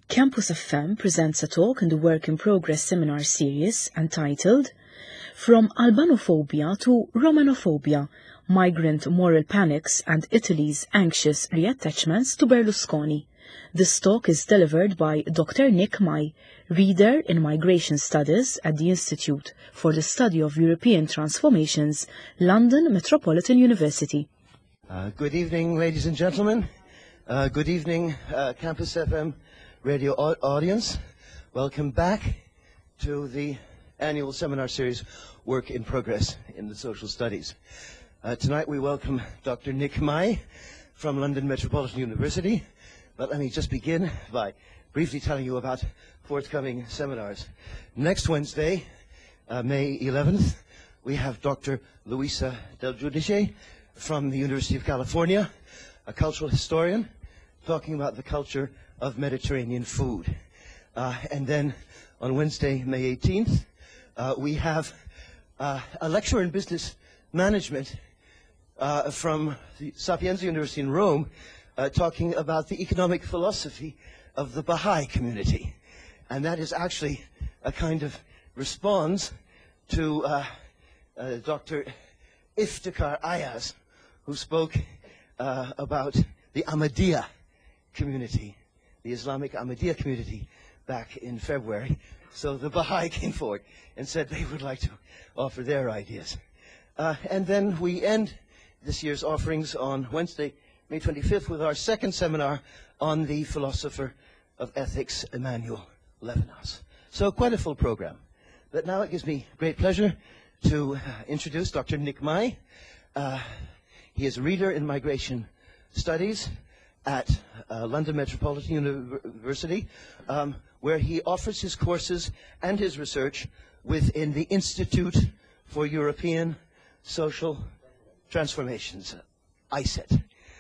Campus FM presents a talk in the Work in Progress seminar series entitled From Albanophobia to Romanophobia, Migrant Moral Panics and Italy's Anxious Reattachments to Berlusconi. This talk is delivered by Dr. Nick Mai, Reader in Migration Studies at the Institute for the Study of European Transformations, London Metropolitan University. Good evening, ladies and gentlemen. Good evening, Campus FM radio audience. Welcome back to the annual seminar series, Work in Progress in the Social Studies. Tonight we welcome Dr. Nick Mai from London Metropolitan University. But let me just begin by briefly telling you about forthcoming seminars. Next Wednesday, May 11th, we have Dr. Luisa Del Giudice from the University of California, a cultural historian, talking about the culture of Mediterranean food. And then on Wednesday, May 18th, we have a lecturer in business management from the Sapienza University in Rome, talking about the economic philosophy of the Baha'i community. And that is actually a kind of response to Dr. Iftikhar Ayaz, who spoke about the Ahmadiyya community, the Islamic Ahmadiyya community, back in February. So the Baha'i came forward and said they would like to offer their ideas. And then we end this year's offerings on Wednesday, May 25th, with our second seminar on the philosopher of ethics, Emmanuel Levinas. So quite a full program. But now it gives me great pleasure to introduce Dr. Nick Mai. He is a reader in migration studies at London Metropolitan University, where he offers his courses and his research within the Institute for European Social Transformations, ICET.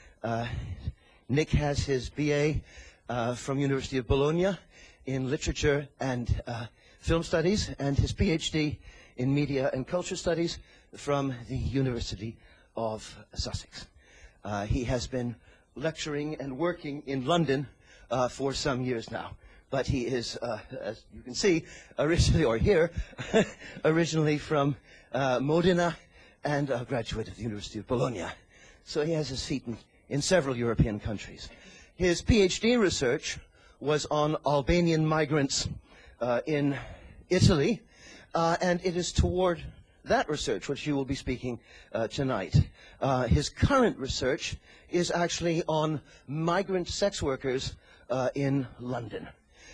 Nick has his BA from University of Bologna in literature and film studies, and his PhD in media and culture studies from the University of Sussex. He has been lecturing and working in London for some years now, but he is, as you can see, originally, or here, originally from Modena, and a graduate of the University of Bologna. So he has his feet in several European countries. His PhD research was on Albanian migrants in Italy, and it is toward that research which you will be speaking tonight. His current research is actually on migrant sex workers in London.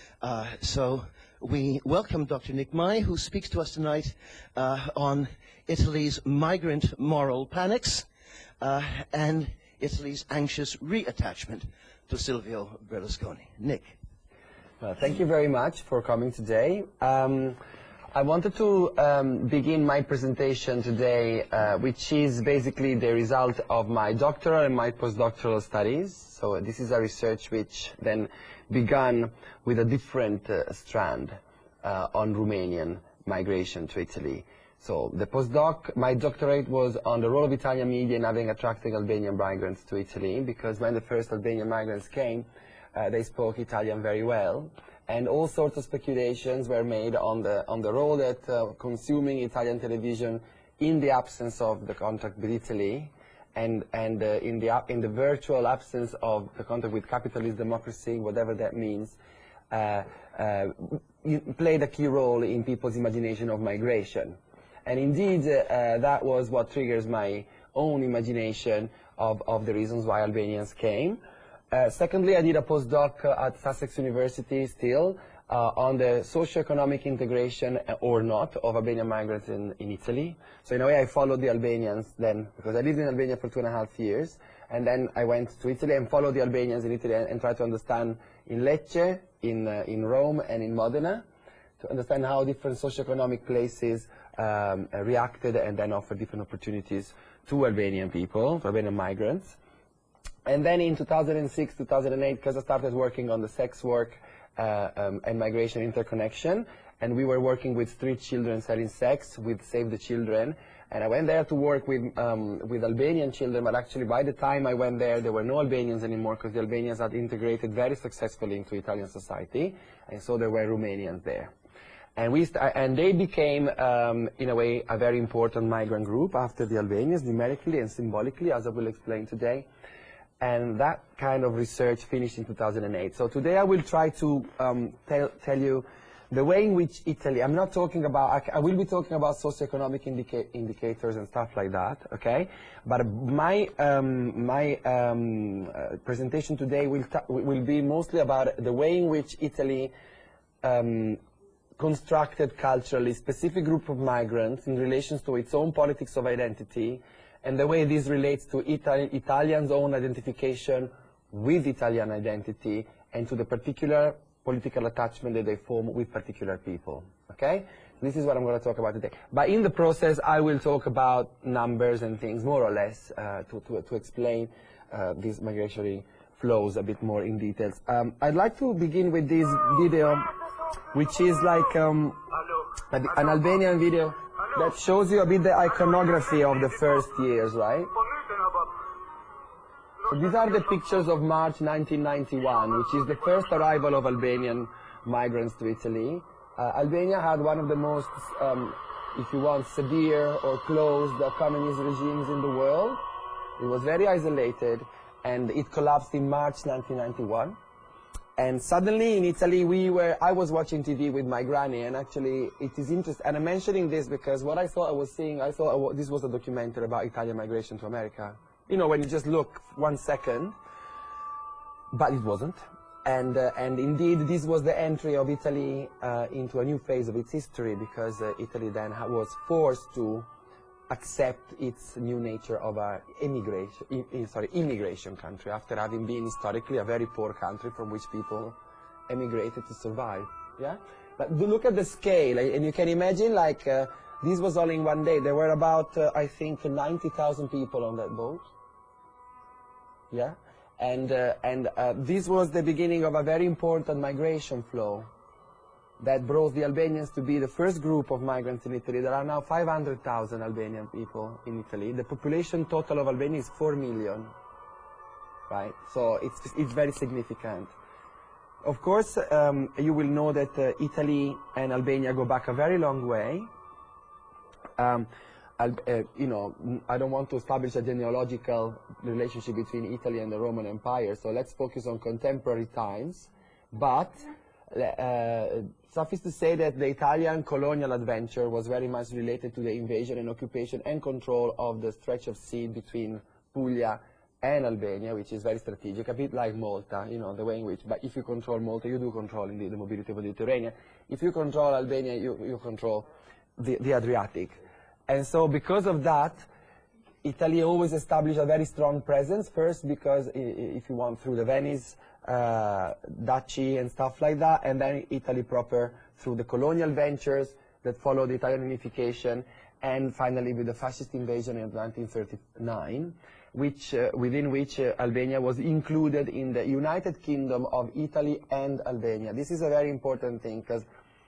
So we welcome Dr. Nick Mai, who speaks to us tonight on Italy's migrant moral panics and Italy's anxious reattachment to Silvio Berlusconi. Nick. Well, thank you very much for coming today. I wanted to begin my presentation today, which is basically the result of my doctoral and my postdoctoral studies. So this is a research which then began with a different strand on Romanian migration to Italy. So the postdoc, my doctorate was on the role of Italian media in having attracting Albanian migrants to Italy, because when the first Albanian migrants came, they spoke Italian very well. And all sorts of speculations were made on the role that consuming Italian television in the absence of the contact with Italy, and in the virtual absence of the contact with capitalist democracy, whatever that means, played a key role in people's imagination of migration. And indeed, that was what triggers my own imagination of the reasons why Albanians came. Secondly, I did a postdoc at Sussex University still on the socio-economic integration or not of Albanian migrants in Italy. So in a way I followed the Albanians then, because I lived in Albania for 2.5 years, and then I went to Italy and followed the Albanians in Italy and tried to understand in Lecce, in Rome, and in Modena, to understand how different socio-economic places reacted and then offered different opportunities to Albanian people, to Albanian migrants. And then in 2006, 2008, because I started working on the sex work and migration interconnection, and we were working with street children selling sex with Save the Children, And I went there to work with Albanian children, but actually by the time I went there were no Albanians anymore, because the Albanians had integrated very successfully into Italian society, and so there were Romanians there. And they became, in a way, a very important migrant group after the Albanians, numerically and symbolically, as I will explain today. And that kind of research finished in 2008. So today I will try to tell you the way in which Italy, I'm not talking about, I will be talking about socioeconomic indicators and stuff like that, okay? But my presentation today will be mostly about the way in which Italy constructed culturally specific group of migrants in relation to its own politics of identity, and the way this relates to Italians' own identification with Italian identity, and to the particular political attachment that they form with particular people, okay? This is what I'm going to talk about today. But in the process, I will talk about numbers and things, more or less, to explain these migratory flows a bit more in details. I'd like to begin with this video, which is like an Albanian video that shows you a bit the iconography of the first years, right? So these are the pictures of March 1991, which is the first arrival of Albanian migrants to Italy. Albania had one of the most, if you want, severe or closed communist regimes in the world. It was very isolated, and it collapsed in March 1991. And suddenly in Italy, I was watching TV with my granny, and actually it is interesting, and I'm mentioning this because what I thought I was seeing, this was a documentary about Italian migration to America. You know, when you just look 1 second, but it wasn't. And indeed, this was the entry of Italy into a new phase of its history, because Italy then was forced to accept its new nature of an immigration country, after having been historically a very poor country from which people emigrated to survive. Yeah? But look at the scale, and you can imagine, like, this was all in one day. There were about, I think, 90,000 people on that boat. Yeah? And this was the beginning of a very important migration flow that brought the Albanians to be the first group of migrants in Italy. There are now 500,000 Albanian people in Italy. The population total of Albania is 4 million, right? So it's very significant. Of course, you will know that Italy and Albania go back a very long way. You know, I don't want to establish a genealogical relationship between Italy and the Roman Empire, so let's focus on contemporary times. But suffice to say that the Italian colonial adventure was very much related to the invasion and occupation and control of the stretch of sea between Puglia and Albania, which is very strategic, a bit like Malta, you know, the way in which, but if you control Malta, you do control indeed the mobility of the Mediterranean. If you control Albania, you control the Adriatic. And so because of that, Italy always established a very strong presence, first because, if you want, through the Venice duchy and stuff like that, and then Italy proper through the colonial ventures that followed Italian unification, and finally with the fascist invasion in 1939, within which Albania was included in the United Kingdom of Italy and Albania. This is a very important thing, because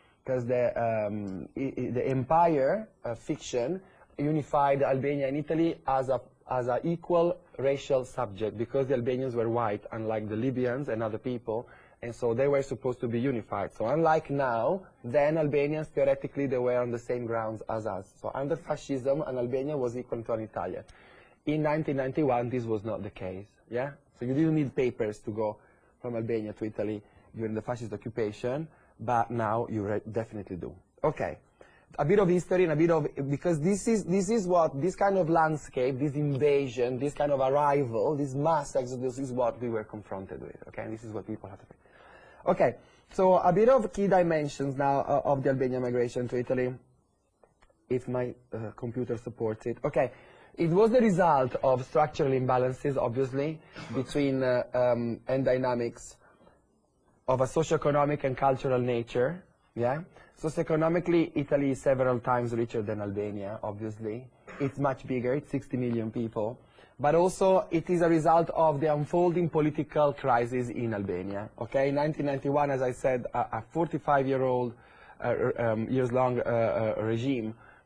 the empire fiction unified Albania and Italy as a equal racial subject, because the Albanians were white, unlike the Libyans and other people, and so they were supposed to be unified. So unlike now, then Albanians, theoretically, they were on the same grounds as us. So under fascism, an Albanian was equal to an Italian. In 1991, this was not the case, yeah? So you didn't need papers to go from Albania to Italy during the fascist occupation, but now you definitely do. Okay. A bit of history and a bit of, because this is what, this kind of landscape, this invasion, this kind of arrival, this mass exodus is what we were confronted with, okay? And this is what people have to do. Okay, so a bit of key dimensions now of the Albanian migration to Italy, if my computer supports it. Okay, it was the result of structural imbalances, obviously, between, and dynamics of a socioeconomic and cultural nature, yeah? Socioeconomically, Italy is several times richer than Albania, obviously. It's much bigger, it's 60 million people. But also, it is a result of the unfolding political crisis in Albania. Okay, in 1991, as I said, a 45-year-old, years-long regime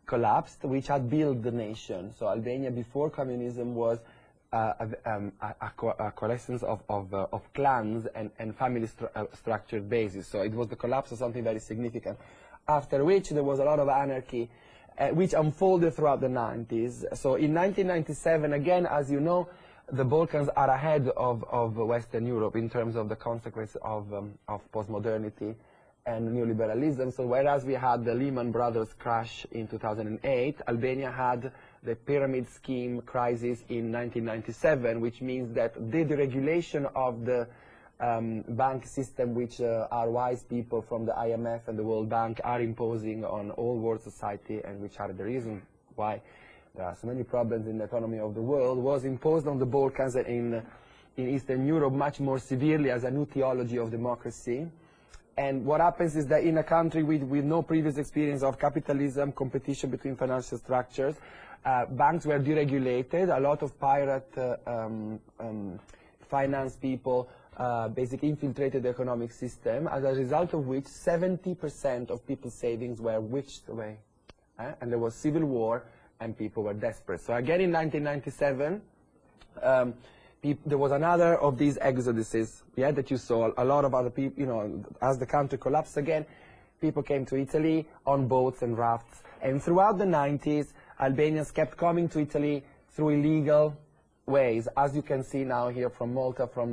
collapsed, which had built the nation. So Albania before communism was a coalescence of clans and family structured basis. So it was the collapse of something very significant. After which there was a lot of anarchy, which unfolded throughout the 90s. So in 1997, again, as you know, the Balkans are ahead of Western Europe in terms of the consequence of postmodernity and neoliberalism. So whereas we had the Lehman Brothers crash in 2008, Albania had the pyramid scheme crisis in 1997, which means that the deregulation of the bank system, which our wise people from the IMF and the World Bank are imposing on all world society, and which are the reason why there are so many problems in the economy of the world, was imposed on the Balkans and in Eastern Europe much more severely as a new theology of democracy. And what happens is that in a country with no previous experience of capitalism, competition between financial structures, banks were deregulated. A lot of pirate finance people basically infiltrated the economic system, as a result of which 70% of people's savings were witched away. And there was civil war, and people were desperate. So again in 1997, there was another of these exoduses, that you saw. A lot of other people, as the country collapsed again, people came to Italy on boats and rafts. And throughout the 90s, Albanians kept coming to Italy through illegal ways, as you can see now here from Malta, from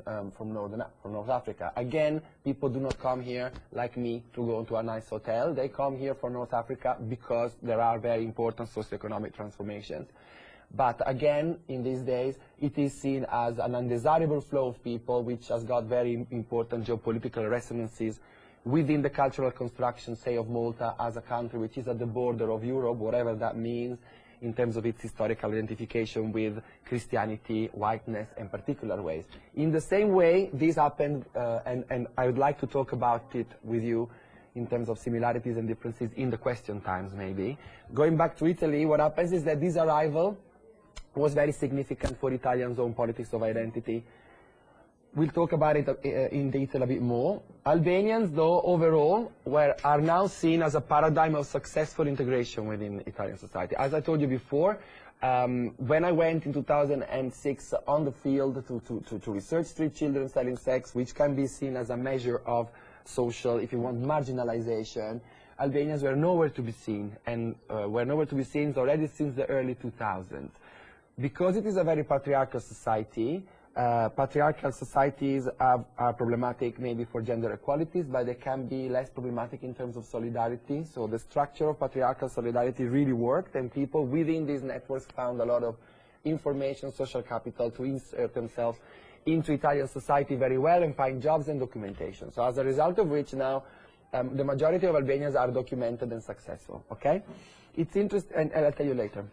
North Africa. Again, people do not come here like me to go to a nice hotel. They come here from North Africa because there are very important socioeconomic transformations. But again, in these days, it is seen as an undesirable flow of people, which has got very important geopolitical resonances within the cultural construction, say, of Malta as a country which is at the border of Europe, whatever that means, in terms of its historical identification with Christianity, whiteness, and particular ways. In the same way, this happened, and I would like to talk about it with you in terms of similarities and differences in the question times, maybe. Going back to Italy, what happens is that this arrival was very significant for Italians' own politics of identity. We'll talk about it in detail a bit more. Albanians, though, overall, are now seen as a paradigm of successful integration within Italian society. As I told you before, when I went in 2006 on the field to research street children selling sex, which can be seen as a measure of social, if you want, marginalization, Albanians were nowhere to be seen, and were nowhere to be seen already since the early 2000s. Because it is a very patriarchal society, patriarchal societies are problematic maybe for gender equalities, but they can be less problematic in terms of solidarity. So the structure of patriarchal solidarity really worked, and people within these networks found a lot of information, social capital to insert themselves into Italian society very well and find jobs and documentation. So as a result of which now the majority of Albanians are documented and successful, okay? It's interesting, and I'll tell you later.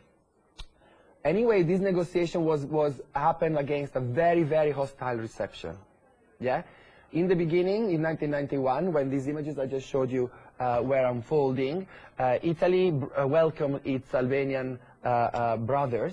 Anyway, this negotiation happened against a very, very hostile reception. Yeah? In the beginning, in 1991, when these images I just showed you were unfolding, Italy welcomed its Albanian brothers,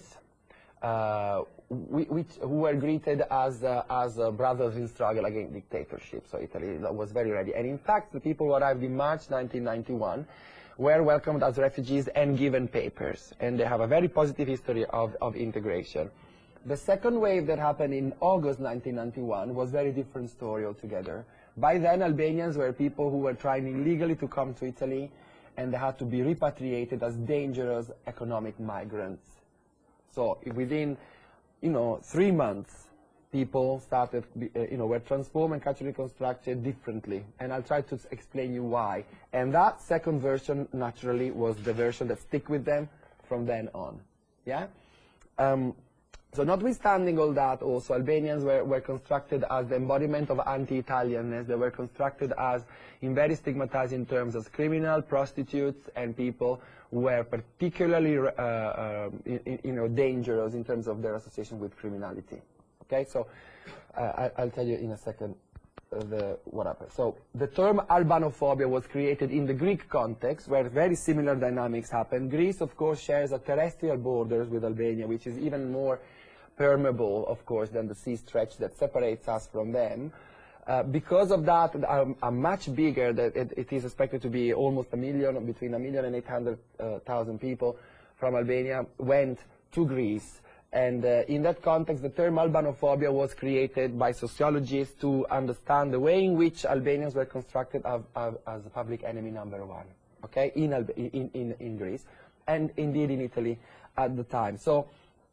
who were greeted as brothers in struggle against dictatorship. So Italy was very ready. And in fact, the people who arrived in March 1991 were welcomed as refugees and given papers. And they have a very positive history of integration. The second wave that happened in August 1991 was a very different story altogether. By then, Albanians were people who were trying illegally to come to Italy, and they had to be repatriated as dangerous economic migrants. So within, 3 months, people started, were transformed and culturally constructed differently. And I'll try to explain you why. And that second version, naturally, was the version that stuck with them from then on. Yeah? So notwithstanding all that, also, Albanians were constructed as the embodiment of anti-Italianness. They were constructed as, in very stigmatizing terms, as criminal, prostitutes, and people who were particularly dangerous in terms of their association with criminality. Okay, so I'll tell you in a second what happened. So the term Albanophobia was created in the Greek context, where very similar dynamics happened. Greece, of course, shares a terrestrial borders with Albania, which is even more permeable, of course, than the sea stretch that separates us from them. Because of that, a much bigger, it is expected to be almost a million, between 1 million and 800,000 people from Albania went to Greece. And in that context, the term Albanophobia was created by sociologists to understand the way in which Albanians were constructed as a public enemy number one, okay, in Greece, and indeed in Italy at the time. So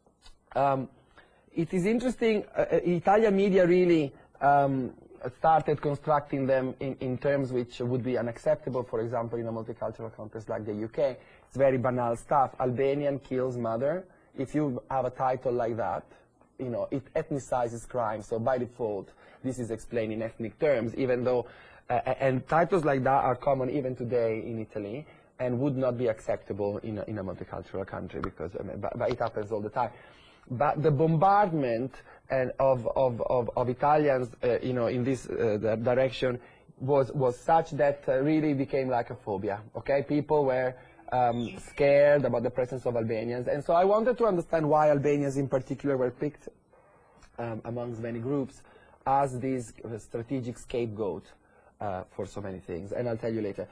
it is interesting, Italian media really started constructing them in terms which would be unacceptable, for example, in a multicultural context like the UK. It's very banal stuff. Albanian kills mother. If you have a title like that, you know, it ethnicizes crime. So by default, this is explained in ethnic terms, even though, and titles like that are common even today in Italy and would not be acceptable in a multicultural country because, but it happens all the time. But the bombardment of Italians, you know, in this direction was such that really became like a phobia. Okay, people were scared about the presence of Albanians, and so I wanted to understand why Albanians in particular were picked amongst many groups as this strategic scapegoat for so many things, and I'll tell you later.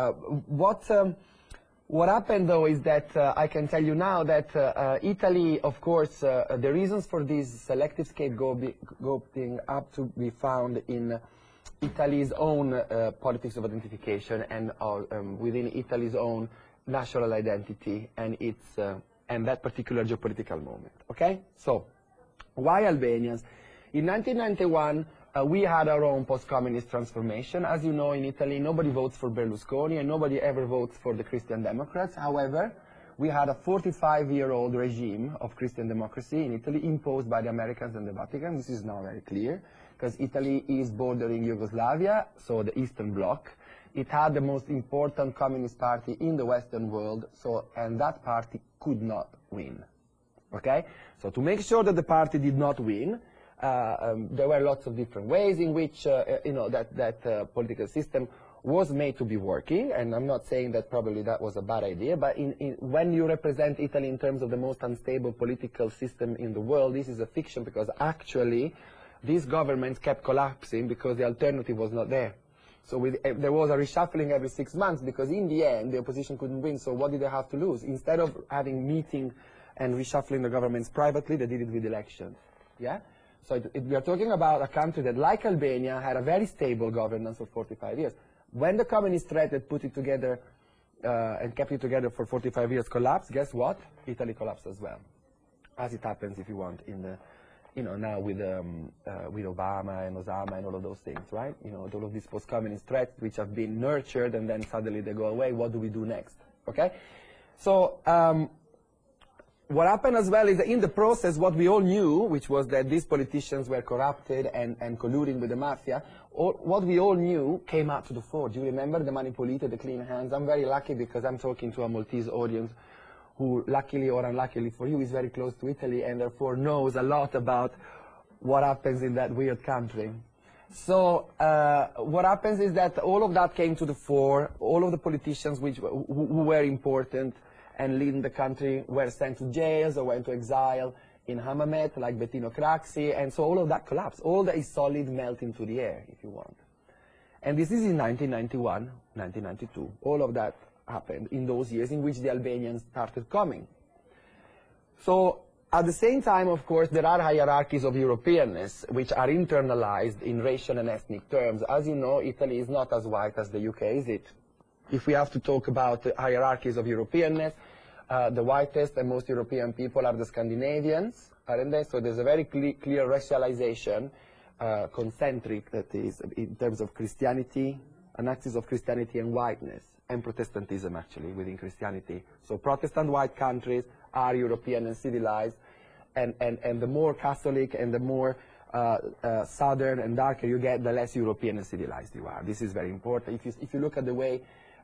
What happened, though, is that I can tell you now that Italy, of course, the reasons for this selective scapegoating up to be found in Italy's own politics of identification and within Italy's own national identity and its and that particular geopolitical moment. Okay, so why Albanians? In 1991. We had our own post-communist transformation. As you know, in Italy, nobody votes for Berlusconi and nobody ever votes for the Christian Democrats. However, we had a 45-year-old regime of Christian democracy in Italy imposed by the Americans and the Vatican. This is now very clear because Italy is bordering Yugoslavia, so the Eastern Bloc. It had the most important communist party in the Western world, and that party could not win. Okay? So to make sure that the party did not win, there were lots of different ways in which you know, that political system was made to be working, and I'm not saying that probably that was a bad idea, but when you represent Italy in terms of the most unstable political system in the world, this is a fiction because actually these governments kept collapsing because the alternative was not there. So there was a reshuffling every 6 months because in the end the opposition couldn't win, so what did they have to lose? Instead of having meeting and reshuffling the governments privately, they did it with elections. Yeah? So we are talking about a country that, like Albania, had a very stable governance for 45 years. When the communist threat that put it together and kept it together for 45 years collapsed, guess what? Italy collapsed as well. As it happens, if you want, in the, you know, now with Obama and Osama and all of those things, right? You know, all of these post-communist threats which have been nurtured and then suddenly they go away. What do we do next? Okay? So, what happened as well is that in the process, what we all knew, which was that these politicians were corrupted and colluding with the mafia, what we all knew came out to the fore. Do you remember the Mani Pulite, the clean hands? I'm very lucky because I'm talking to a Maltese audience who, luckily or unluckily for you, is very close to Italy and therefore knows a lot about what happens in that weird country. So what happens is that all of that came to the fore. All of the politicians who were important and leading the country were sent to jails or went to exile in Hammamet, like Bettino Craxi, and so all of that collapsed. All that is solid melt into the air, if you want. And this is in 1991, 1992. All of that happened in those years in which the Albanians started coming. So at the same time, of course, there are hierarchies of Europeanness which are internalized in racial and ethnic terms. As you know, Italy is not as white as the UK, is it? If we have to talk about hierarchies of Europeanness, the whitest and most European people are the Scandinavians, aren't they? So there's a very clear racialization, concentric, that is, in terms of Christianity, an axis of Christianity and whiteness, and Protestantism, actually, within Christianity. So Protestant white countries are European and civilized, and the more Catholic and the more southern and darker you get, the less European and civilized you are. This is very important. If you look at the way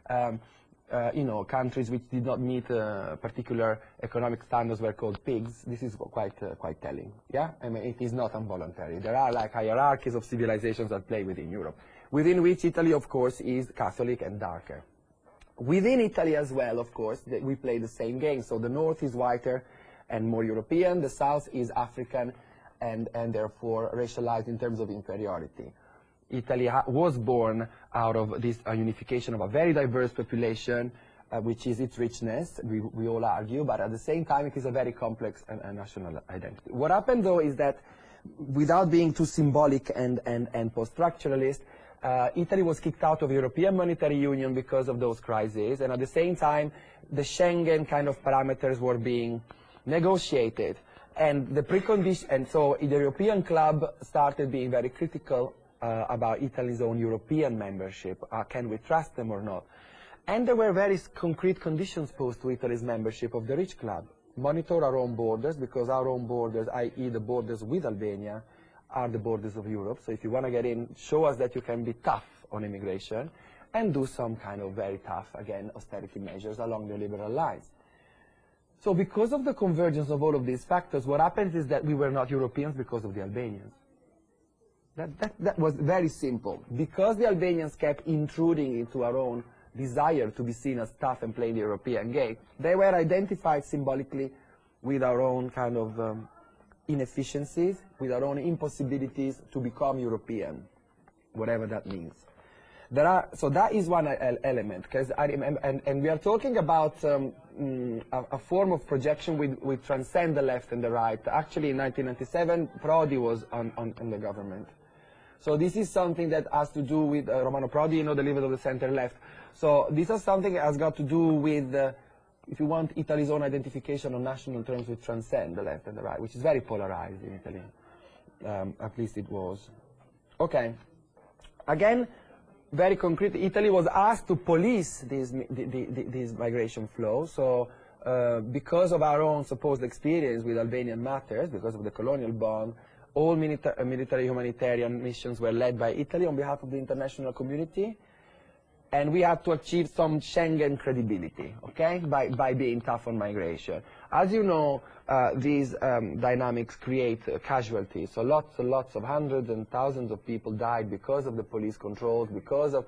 you know, countries which did not meet particular economic standards were called pigs, this is quite telling. Yeah, I mean, it is not involuntary. There are like hierarchies of civilizations that play within Europe, within which Italy, of course, is Catholic and darker. Within Italy as well, of course, we play the same game. So the north is whiter and more European. The south is African and therefore racialized in terms of inferiority. Italy was born out of this unification of a very diverse population, which is its richness, we all argue, but at the same time it is a very complex national identity. What happened though is that, without being too symbolic and post-structuralist, Italy was kicked out of European Monetary Union because of those crises, and at the same time the Schengen kind of parameters were being negotiated. And the precondition, and so the European club started being very critical about Italy's own European membership. Can we trust them or not? And there were very concrete conditions posed to Italy's membership of the rich club. Monitor our own borders, because our own borders, i.e. the borders with Albania, are the borders of Europe. So if you want to get in, show us that you can be tough on immigration, and do some kind of very tough, again, austerity measures along the liberal lines. So because of the convergence of all of these factors, what happens is that we were not Europeans because of the Albanians. That was very simple. Because the Albanians kept intruding into our own desire to be seen as tough and playing the European game, they were identified symbolically with our own kind of inefficiencies, with our own impossibilities to become European, whatever that means. So that is one element, because I remember, and we are talking about a form of projection which transcend the left and the right. Actually, in 1997, Prodi was on the government. So this is something that has to do with Romano Prodi, the leader of the center-left. So this is something that has got to do with, if you want, Italy's own identification on national terms which transcend the left and the right, which is very polarized in Italy. At least it was. Okay. Again, very concrete, Italy was asked to police these migration flows. So because of our own supposed experience with Albanian matters, because of the colonial bond, all military humanitarian missions were led by Italy on behalf of the international community. And we had to achieve some Schengen credibility, okay, by being tough on migration. As you know, these dynamics create casualties. So lots and lots of hundreds and thousands of people died because of the police controls, because of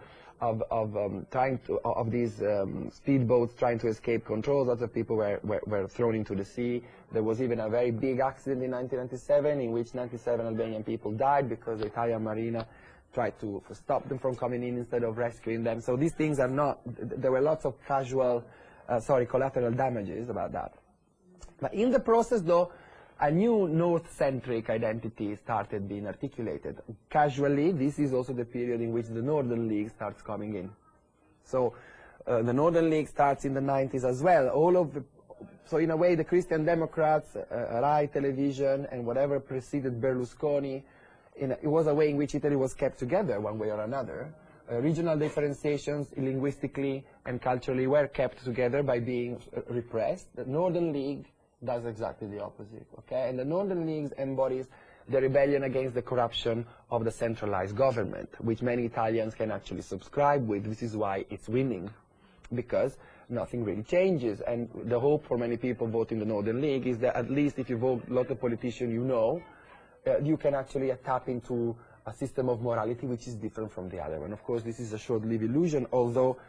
these speedboats trying to escape controls. Lots of people were thrown into the sea. There was even a very big accident in 1997 in which 97 Albanian people died because the Italian Marina tried to stop them from coming in instead of rescuing them. So these things are not, there were lots of collateral damages about that. But in the process, though, a new North-centric identity started being articulated. Casually, this is also the period in which the Northern League starts coming in. So the Northern League starts in the 90s as well. So in a way, the Christian Democrats, Rai Television, and whatever preceded Berlusconi, it was a way in which Italy was kept together one way or another. Regional differentiations linguistically and culturally were kept together by being repressed. The Northern League does exactly the opposite, okay? And the Northern League embodies the rebellion against the corruption of the centralized government, which many Italians can actually subscribe with. This is why it's winning, because nothing really changes. And the hope for many people voting the Northern League is that at least if you vote a lot of politicians you can actually tap into a system of morality which is different from the other one. Of course, this is a short-lived illusion, although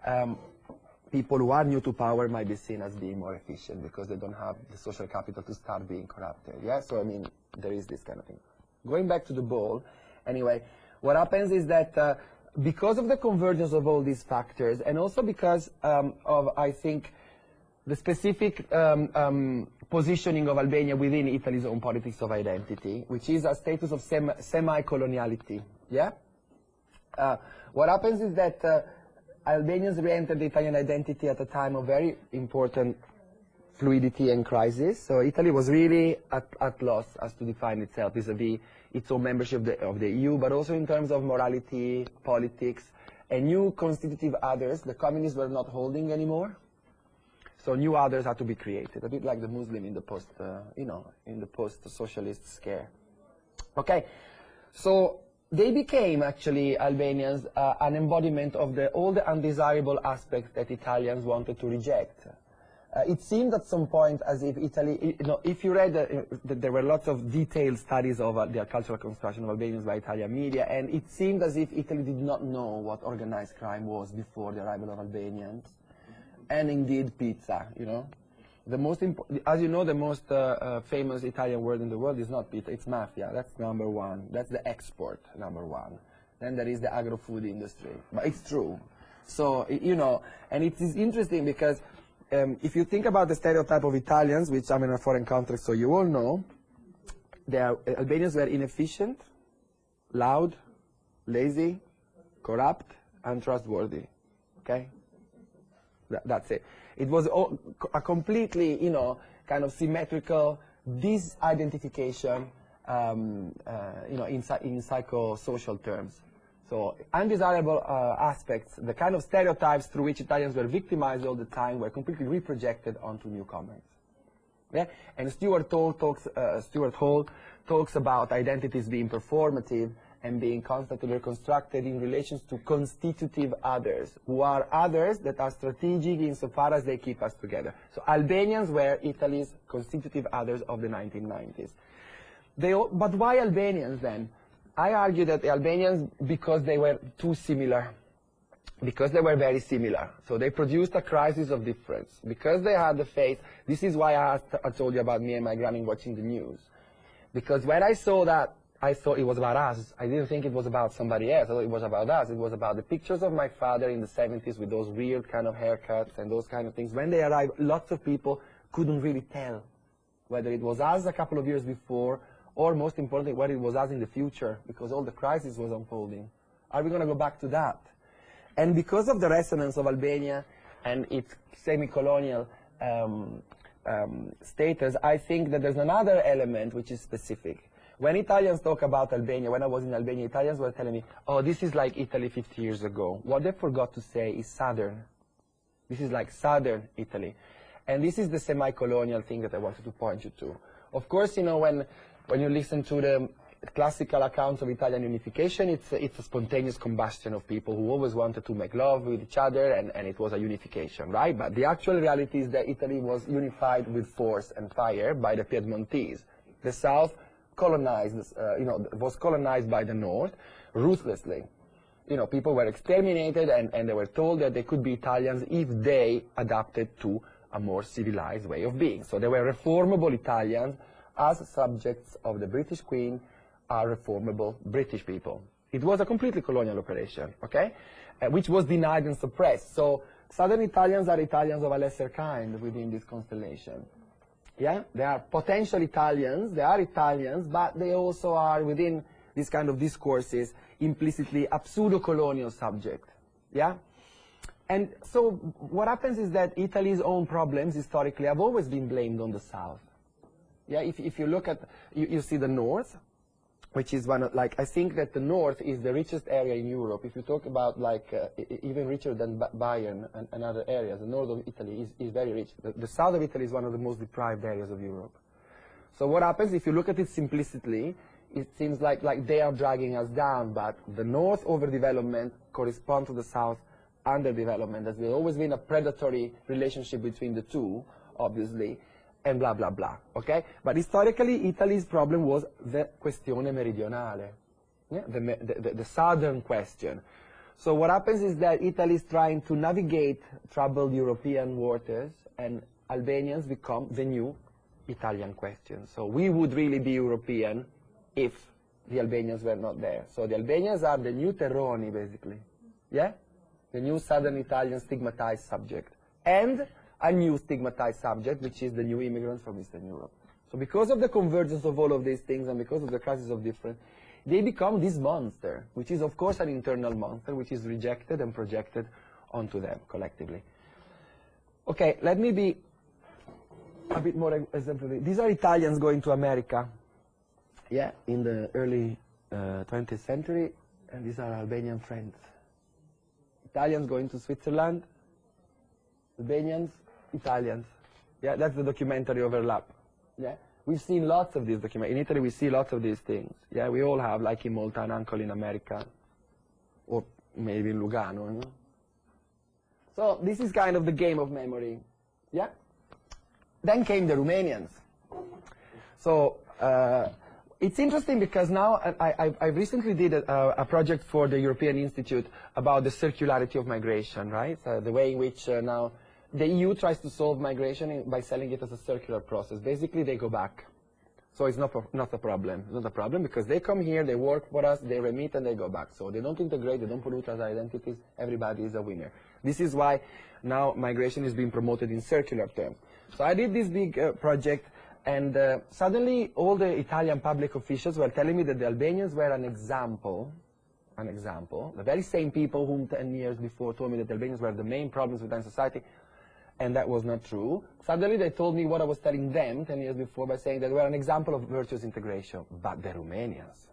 people who are new to power might be seen as being more efficient because they don't have the social capital to start being corrupted. Yeah, so I mean, there is this kind of thing. Going back to the ball, anyway, what happens is that because of the convergence of all these factors, and also because of, I think, the specific positioning of Albania within Italy's own politics of identity, which is a status of semi-coloniality. Yeah? What happens is that Albanians re-entered the Italian identity at a time of very important fluidity and crisis. So Italy was really at loss as to define itself vis-à-vis its own membership of the EU, but also in terms of morality, politics, and new constitutive others. The communists were not holding anymore. So new others had to be created, a bit like the Muslim in the post-socialist scare. Okay, so they became actually Albanians an embodiment of all the undesirable aspects that Italians wanted to reject. It seemed at some point as if Italy, if you read, there were lots of detailed studies of the cultural construction of Albanians by Italian media, and it seemed as if Italy did not know what organized crime was before the arrival of Albanians. And indeed, pizza, The most as you know, the most famous Italian word in the world is not pizza, it's mafia. That's number one. That's the export, number one. then there is the agro-food industry. But it's true. So, you know, and it is interesting because if you think about the stereotype of Italians, which I'm in a foreign country, so you all know, Albanians were inefficient, loud, lazy, corrupt, untrustworthy. Okay? That's it. It was a completely, you know, kind of symmetrical disidentification, you know, in psychosocial terms. So undesirable aspects, the kind of stereotypes through which Italians were victimized all the time were completely reprojected onto newcomers. Yeah? And Stuart Hall talks about identities being performative and being constantly reconstructed in relations to constitutive others, who are others that are strategic insofar as they keep us together. So Albanians were Italy's constitutive others of the 1990s. But why Albanians then? I argue that the Albanians, because they were too similar, because they were very similar. So they produced a crisis of difference. Because they had the faith, this is why I told you about me and my granny watching the news. Because when I saw that, I thought it was about us. I didn't think it was about somebody else. I thought it was about us. It was about the pictures of my father in the 70s with those weird kind of haircuts and those kind of things. When they arrived, lots of people couldn't really tell whether it was us a couple of years before or, most importantly, whether it was us in the future, because all the crisis was unfolding. Are we going to go back to that? And because of the resonance of Albania and its semi-colonial status, I think that there's another element which is specific. When Italians talk about Albania, when I was in Albania, Italians were telling me, oh, this is like Italy 50 years ago. What they forgot to say is southern. This is like southern Italy. And this is the semi-colonial thing that I wanted to point you to. Of course, you know, when you listen to the classical accounts of Italian unification, it's a spontaneous combustion of people who always wanted to make love with each other, and it was a unification, right? But the actual reality is that Italy was unified with force and fire by the Piedmontese. The south colonized, was colonized by the north ruthlessly. You know, people were exterminated, and they were told that they could be Italians if they adapted to a more civilized way of being. So they were reformable Italians as subjects of the British Queen, are reformable British people. It was a completely colonial operation, okay, which was denied and suppressed. So southern Italians are Italians of a lesser kind within this constellation. Yeah, they are potential Italians, they are Italians, but they also are within this kind of discourses implicitly a pseudo-colonial subject. Yeah? And so what happens is that Italy's own problems historically have always been blamed on the south. Yeah, if you look at, you see the north, which is one of, like, I think that the north is the richest area in Europe. If you talk about, like, even richer than Bayern and other areas, the north of Italy is very rich. The south of Italy is one of the most deprived areas of Europe. So what happens, if you look at it simplistically, it seems like they are dragging us down, but the north overdevelopment corresponds to the south underdevelopment. There's always been a predatory relationship between the two, obviously, and blah, blah, blah, okay? But historically, Italy's problem was the questione meridionale, yeah? the southern question. So what happens is that Italy is trying to navigate troubled European waters, and Albanians become the new Italian question. So we would really be European if the Albanians were not there. So the Albanians are the new Terroni, basically, yeah? The new southern Italian stigmatized subject. And a new stigmatized subject, which is the new immigrants from Eastern Europe. So because of the convergence of all of these things and because of the crisis of difference, they become this monster, which is of course an internal monster, which is rejected and projected onto them collectively. Okay, let me be a bit more exemplary. These are Italians going to America, yeah, in the early 20th century, and these are Albanian friends. Italians going to Switzerland, Albanians, Italians. Yeah, that's the documentary overlap. Yeah, we've seen lots of these documentaries. In Italy, we see lots of these things. Yeah, we all have, like in Malta, an uncle in America, or maybe in Lugano. You know? So this is kind of the game of memory. Yeah. Then came the Romanians. So it's interesting because now I recently did a project for the European Institute about the circularity of migration, right? So the way in which now the EU tries to solve migration by selling it as a circular process. Basically, they go back. So it's not a problem. It's not a problem because they come here, they work for us, they remit, and they go back. So they don't integrate, they don't pollute as identities. Everybody is a winner. This is why now migration is being promoted in circular terms. So I did this big project, and suddenly all the Italian public officials were telling me that the Albanians were an example. The very same people whom 10 years before told me that the Albanians were the main problems with Italian society, and that was not true. Suddenly they told me what I was telling them 10 years before by saying that we were an example of virtuous integration, but the Romanians.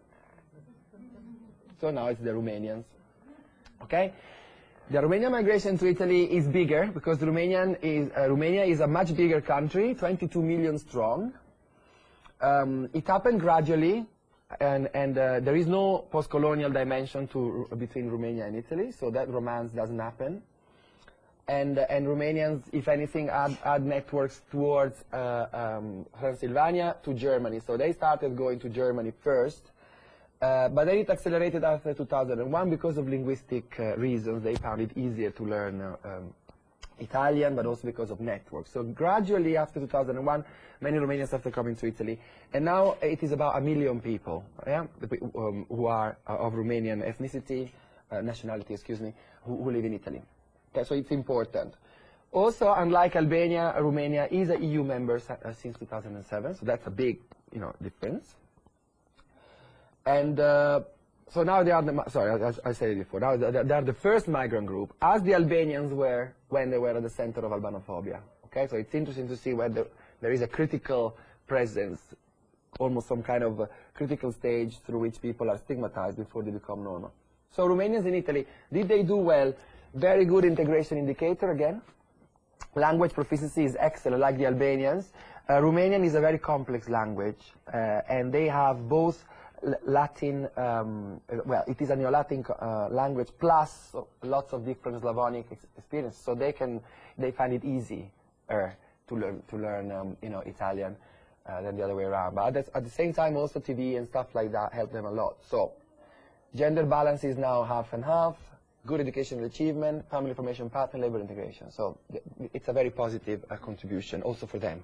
So now it's the Romanians, okay? The Romanian migration to Italy is bigger because Romania is a much bigger country, 22 million strong. It happened gradually, and there is no post-colonial dimension between Romania and Italy, so that romance doesn't happen. And Romanians, if anything, add networks towards Transylvania to Germany. So they started going to Germany first, but then it accelerated after 2001 because of linguistic reasons. They found it easier to learn Italian, but also because of networks. So gradually, after 2001, many Romanians started coming to Italy. And now it is about 1 million people, yeah, who are of Romanian ethnicity, nationality, excuse me, who live in Italy. Okay, so it's important. Also, unlike Albania, Romania is a EU member since 2007, so that's a big, difference. And so now they are I said it before. Now they are the first migrant group, as the Albanians were when they were at the center of Albanophobia. Okay, so it's interesting to see whether there is a critical presence, almost some kind of critical stage through which people are stigmatized before they become normal. So Romanians in Italy, did they do well? Very good integration indicator again. Language proficiency is excellent, like the Albanians. Romanian is a very complex language, and they have both Latin, well, it is a Neo-Latin language plus lots of different Slavonic experiences, so they find it easier to learn Italian than the other way around. But at the same time, also TV and stuff like that help them a lot. So gender balance is now half and half. Good educational achievement, family formation pattern, labor integration. So it's a very positive contribution also for them.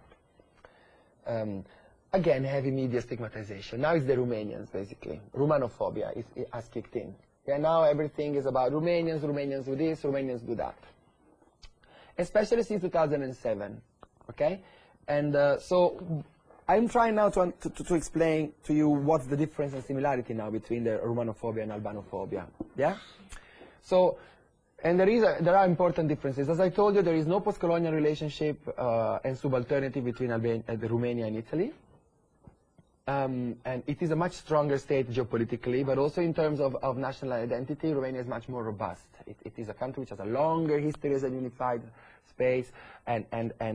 Again, heavy media stigmatization. Now it's the Romanians, basically. Romanophobia has kicked in. Yeah, now everything is about Romanians do this, Romanians do that. Especially since 2007, okay? And so I'm trying now to explain to you what's the difference and similarity now between the Romanophobia and Albanophobia, yeah? So, and there are important differences. As I told you, there is no post-colonial relationship and subalternity between Romania and Italy. And it is a much stronger state geopolitically, but also in terms of national identity, Romania is much more robust. It is a country which has a longer history as a unified space, and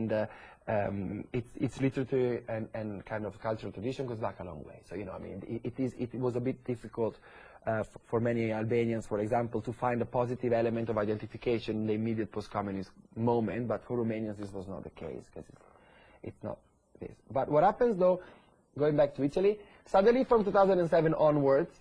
its literature and kind of cultural tradition goes back a long way. So, it was a bit difficult for many Albanians, for example, to find a positive element of identification in the immediate post-communist moment, but for Romanians this was not the case, because it's not this. But what happens though, going back to Italy, suddenly from 2007 onwards,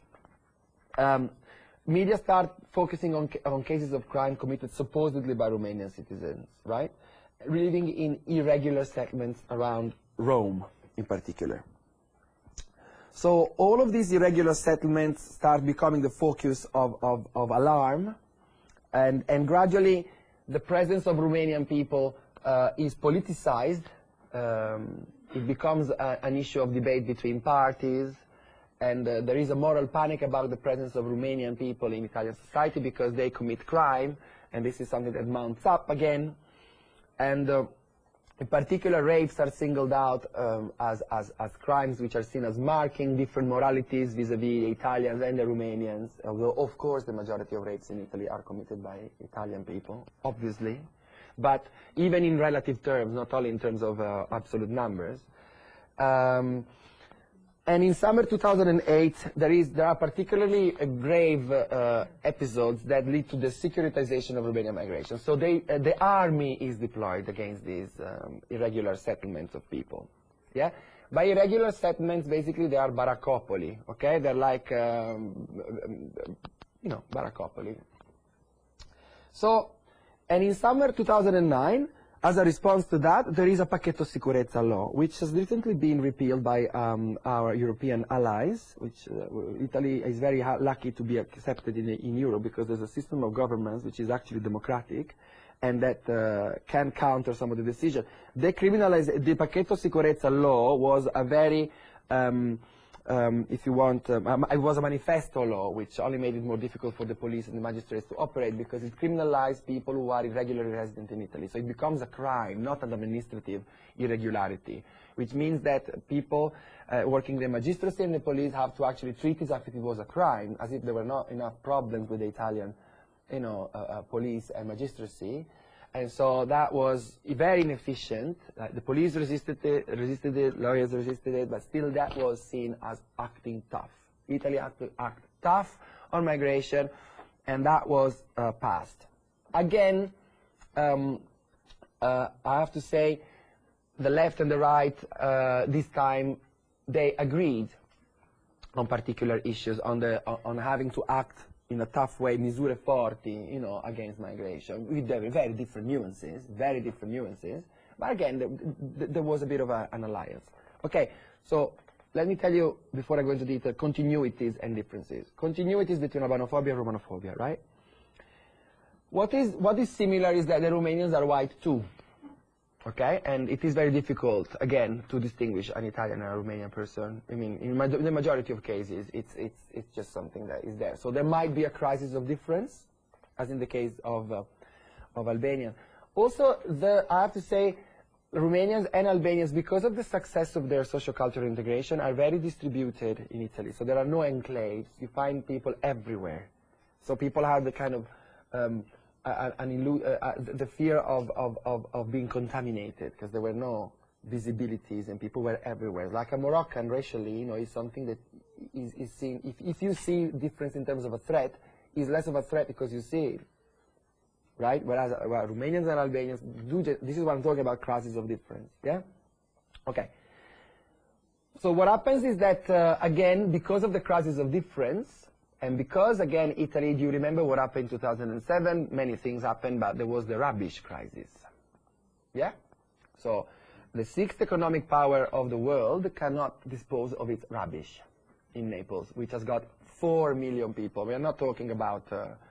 media start focusing on cases of crime committed supposedly by Romanian citizens, right? Living in irregular segments around Rome in particular. So all of these irregular settlements start becoming the focus of alarm, and gradually the presence of Romanian people is politicized. It becomes an issue of debate between parties, and there is a moral panic about the presence of Romanian people in Italian society because they commit crime, and this is something that mounts up again. And in particular, rapes are singled out as crimes which are seen as marking different moralities vis-a-vis the Italians and the Romanians, although, of course, the majority of rapes in Italy are committed by Italian people, obviously. But even in relative terms, not only in terms of absolute numbers. And in summer 2008, there are particularly grave episodes that lead to the securitization of Romanian migration. So the army is deployed against these irregular settlements of people. Yeah, by irregular settlements, basically they are baraccopoli. Okay, they're like baraccopoli. So, and in summer 2009, as a response to that, there is a Pacchetto Sicurezza law, which has recently been repealed by our European allies, which Italy is very lucky to be accepted in Europe, because there's a system of governance which is actually democratic, and that can counter some of the decisions. The Pacchetto Sicurezza law was a very, if you want, it was a manifesto law, which only made it more difficult for the police and the magistrates to operate, because it criminalized people who are irregularly resident in Italy. So it becomes a crime, not an administrative irregularity, which means that people working in the magistracy and the police have to actually treat it as if it was a crime, as if there were not enough problems with the Italian, police and magistracy. And so that was very inefficient. The police resisted it, lawyers resisted it, but still that was seen as acting tough. Italy had to act tough on migration, and that was passed. Again, I have to say, the left and the right, this time, they agreed on particular issues, on having to act in a tough way, misure forti, against migration, with very different nuances, But again, there was a bit of an alliance. Okay, so let me tell you, before I go into detail, continuities and differences. Continuities between Albanophobia and Romanophobia, right? What is similar is that the Romanians are white too. Okay, and it is very difficult, again, to distinguish an Italian and a Romanian person. I mean, in the majority of cases, it's just something that is there. So there might be a crisis of difference, as in the case of Albania. Also, I have to say, Romanians and Albanians, because of the success of their socio-cultural integration, are very distributed in Italy. So there are no enclaves. You find people everywhere. So people have the kind of the fear of being contaminated, because there were no visibilities and people were everywhere. Like a Moroccan racially, is something that is seen. If you see difference in terms of a threat, is less of a threat because you see it, right? Whereas Romanians and Albanians this is what I'm talking about, crisis of difference. Yeah. Okay. So what happens is that again, because of the crisis of difference. And because, again, Italy, do you remember what happened in 2007? Many things happened, but there was the rubbish crisis. Yeah? So the sixth economic power of the world cannot dispose of its rubbish in Naples, which has got 4 million people. We are not talking about,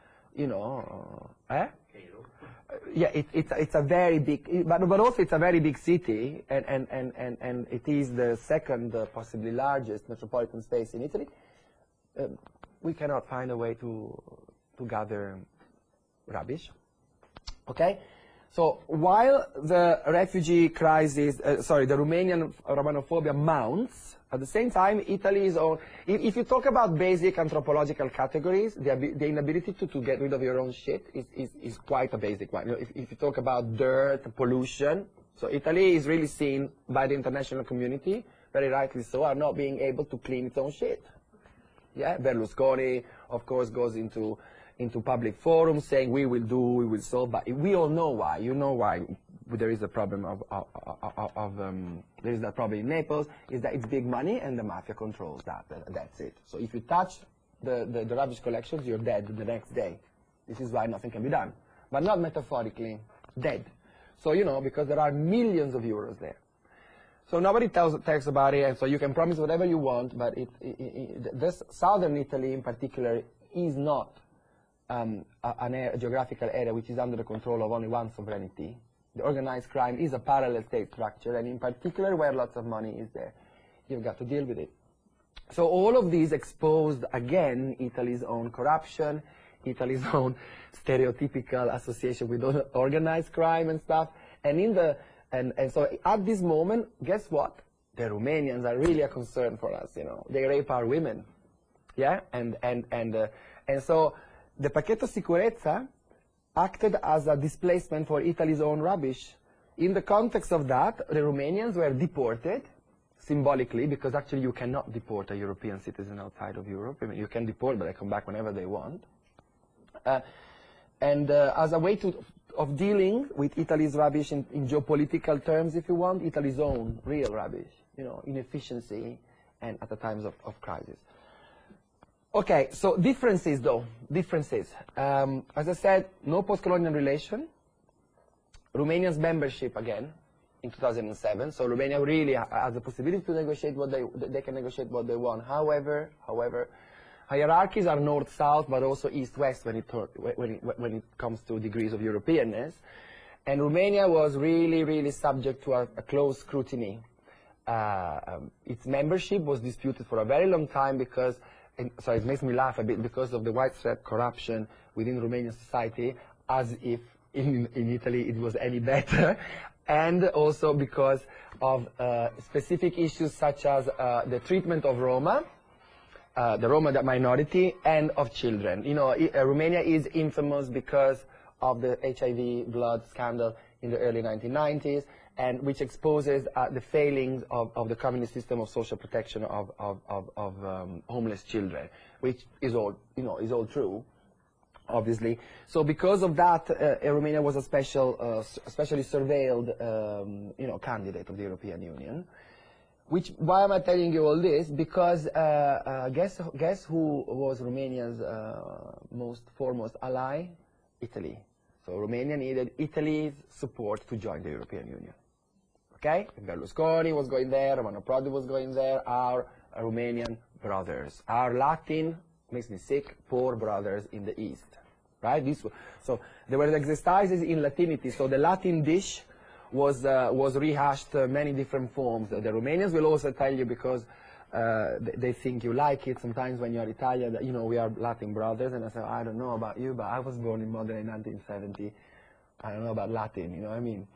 Yeah, it's a very big, but also it's a very big city, and it is the second, possibly largest metropolitan space in Italy. We cannot find a way to gather rubbish. Okay? So while the refugee crisis, the Romanian Romanophobia mounts, at the same time, Italy is on. If you talk about basic anthropological categories, the inability to get rid of your own shit is quite a basic one. If you talk about dirt, pollution, so Italy is really seen by the international community, very rightly so, are not being able to clean its own shit. Yeah, Berlusconi, of course, goes into public forums saying we will solve, but we all know why. You know why there is a problem there is that problem in Naples, is that it's big money and the mafia controls that. That's it. So if you touch the rubbish collections, you're dead the next day. This is why nothing can be done. But not metaphorically, dead. So, because there are millions of euros there. So nobody talks about it, and so you can promise whatever you want, but this southern Italy in particular is not a geographical area which is under the control of only one sovereignty. The organized crime is a parallel state structure, and in particular where lots of money is there, you've got to deal with it. So all of these exposed, again, Italy's own corruption, Italy's own stereotypical association with organized crime and stuff, and so at this moment, guess what? The Romanians are really a concern for us, They rape our women. Yeah? And so the Pacchetto Sicurezza acted as a displacement for Italy's own rubbish. In the context of that, the Romanians were deported, symbolically, because actually you cannot deport a European citizen outside of Europe. I mean, you can deport, but they come back whenever they want. As a way of dealing with Italy's rubbish in geopolitical terms, if you want, Italy's own real rubbish, inefficiency, and at the times of crisis. Okay, so differences, though. Differences. As I said, no post-colonial relation. Romania's membership again in 2007. So Romania really has the possibility to negotiate what they can negotiate what they want. However, hierarchies are north-south, but also east-west when it comes to degrees of Europeanness. And Romania was really subject to a close scrutiny. Its membership was disputed for a very long time because, so it makes me laugh a bit, because of the widespread corruption within Romanian society, as if in Italy it was any better, and also because of specific issues such as the treatment of Roma, the Roma minority, and of children. You know, Romania is infamous because of the HIV blood scandal in the early 1990s, and which exposes the failings of the communist system of social protection of homeless children, which is all, you know, is all true, obviously. So because of that, Romania was a especially surveilled, you know, candidate of the European Union. Why am I telling you all this? Because guess who was Romania's most foremost ally? Italy. So Romania needed Italy's support to join the European Union. Okay? Berlusconi was going there, Romano Prodi was going there, our Romanian brothers, our Latin, makes me sick, poor brothers in the East. Right? So there were exercises in Latinity. So the Latin dish was rehashed many different forms. The Romanians will also tell you, because they think you like it sometimes when you're Italian, that, you know, we are Latin brothers. And I say, I don't know about you, but I was born in Modena in 1970. I don't know about Latin, you know what I mean?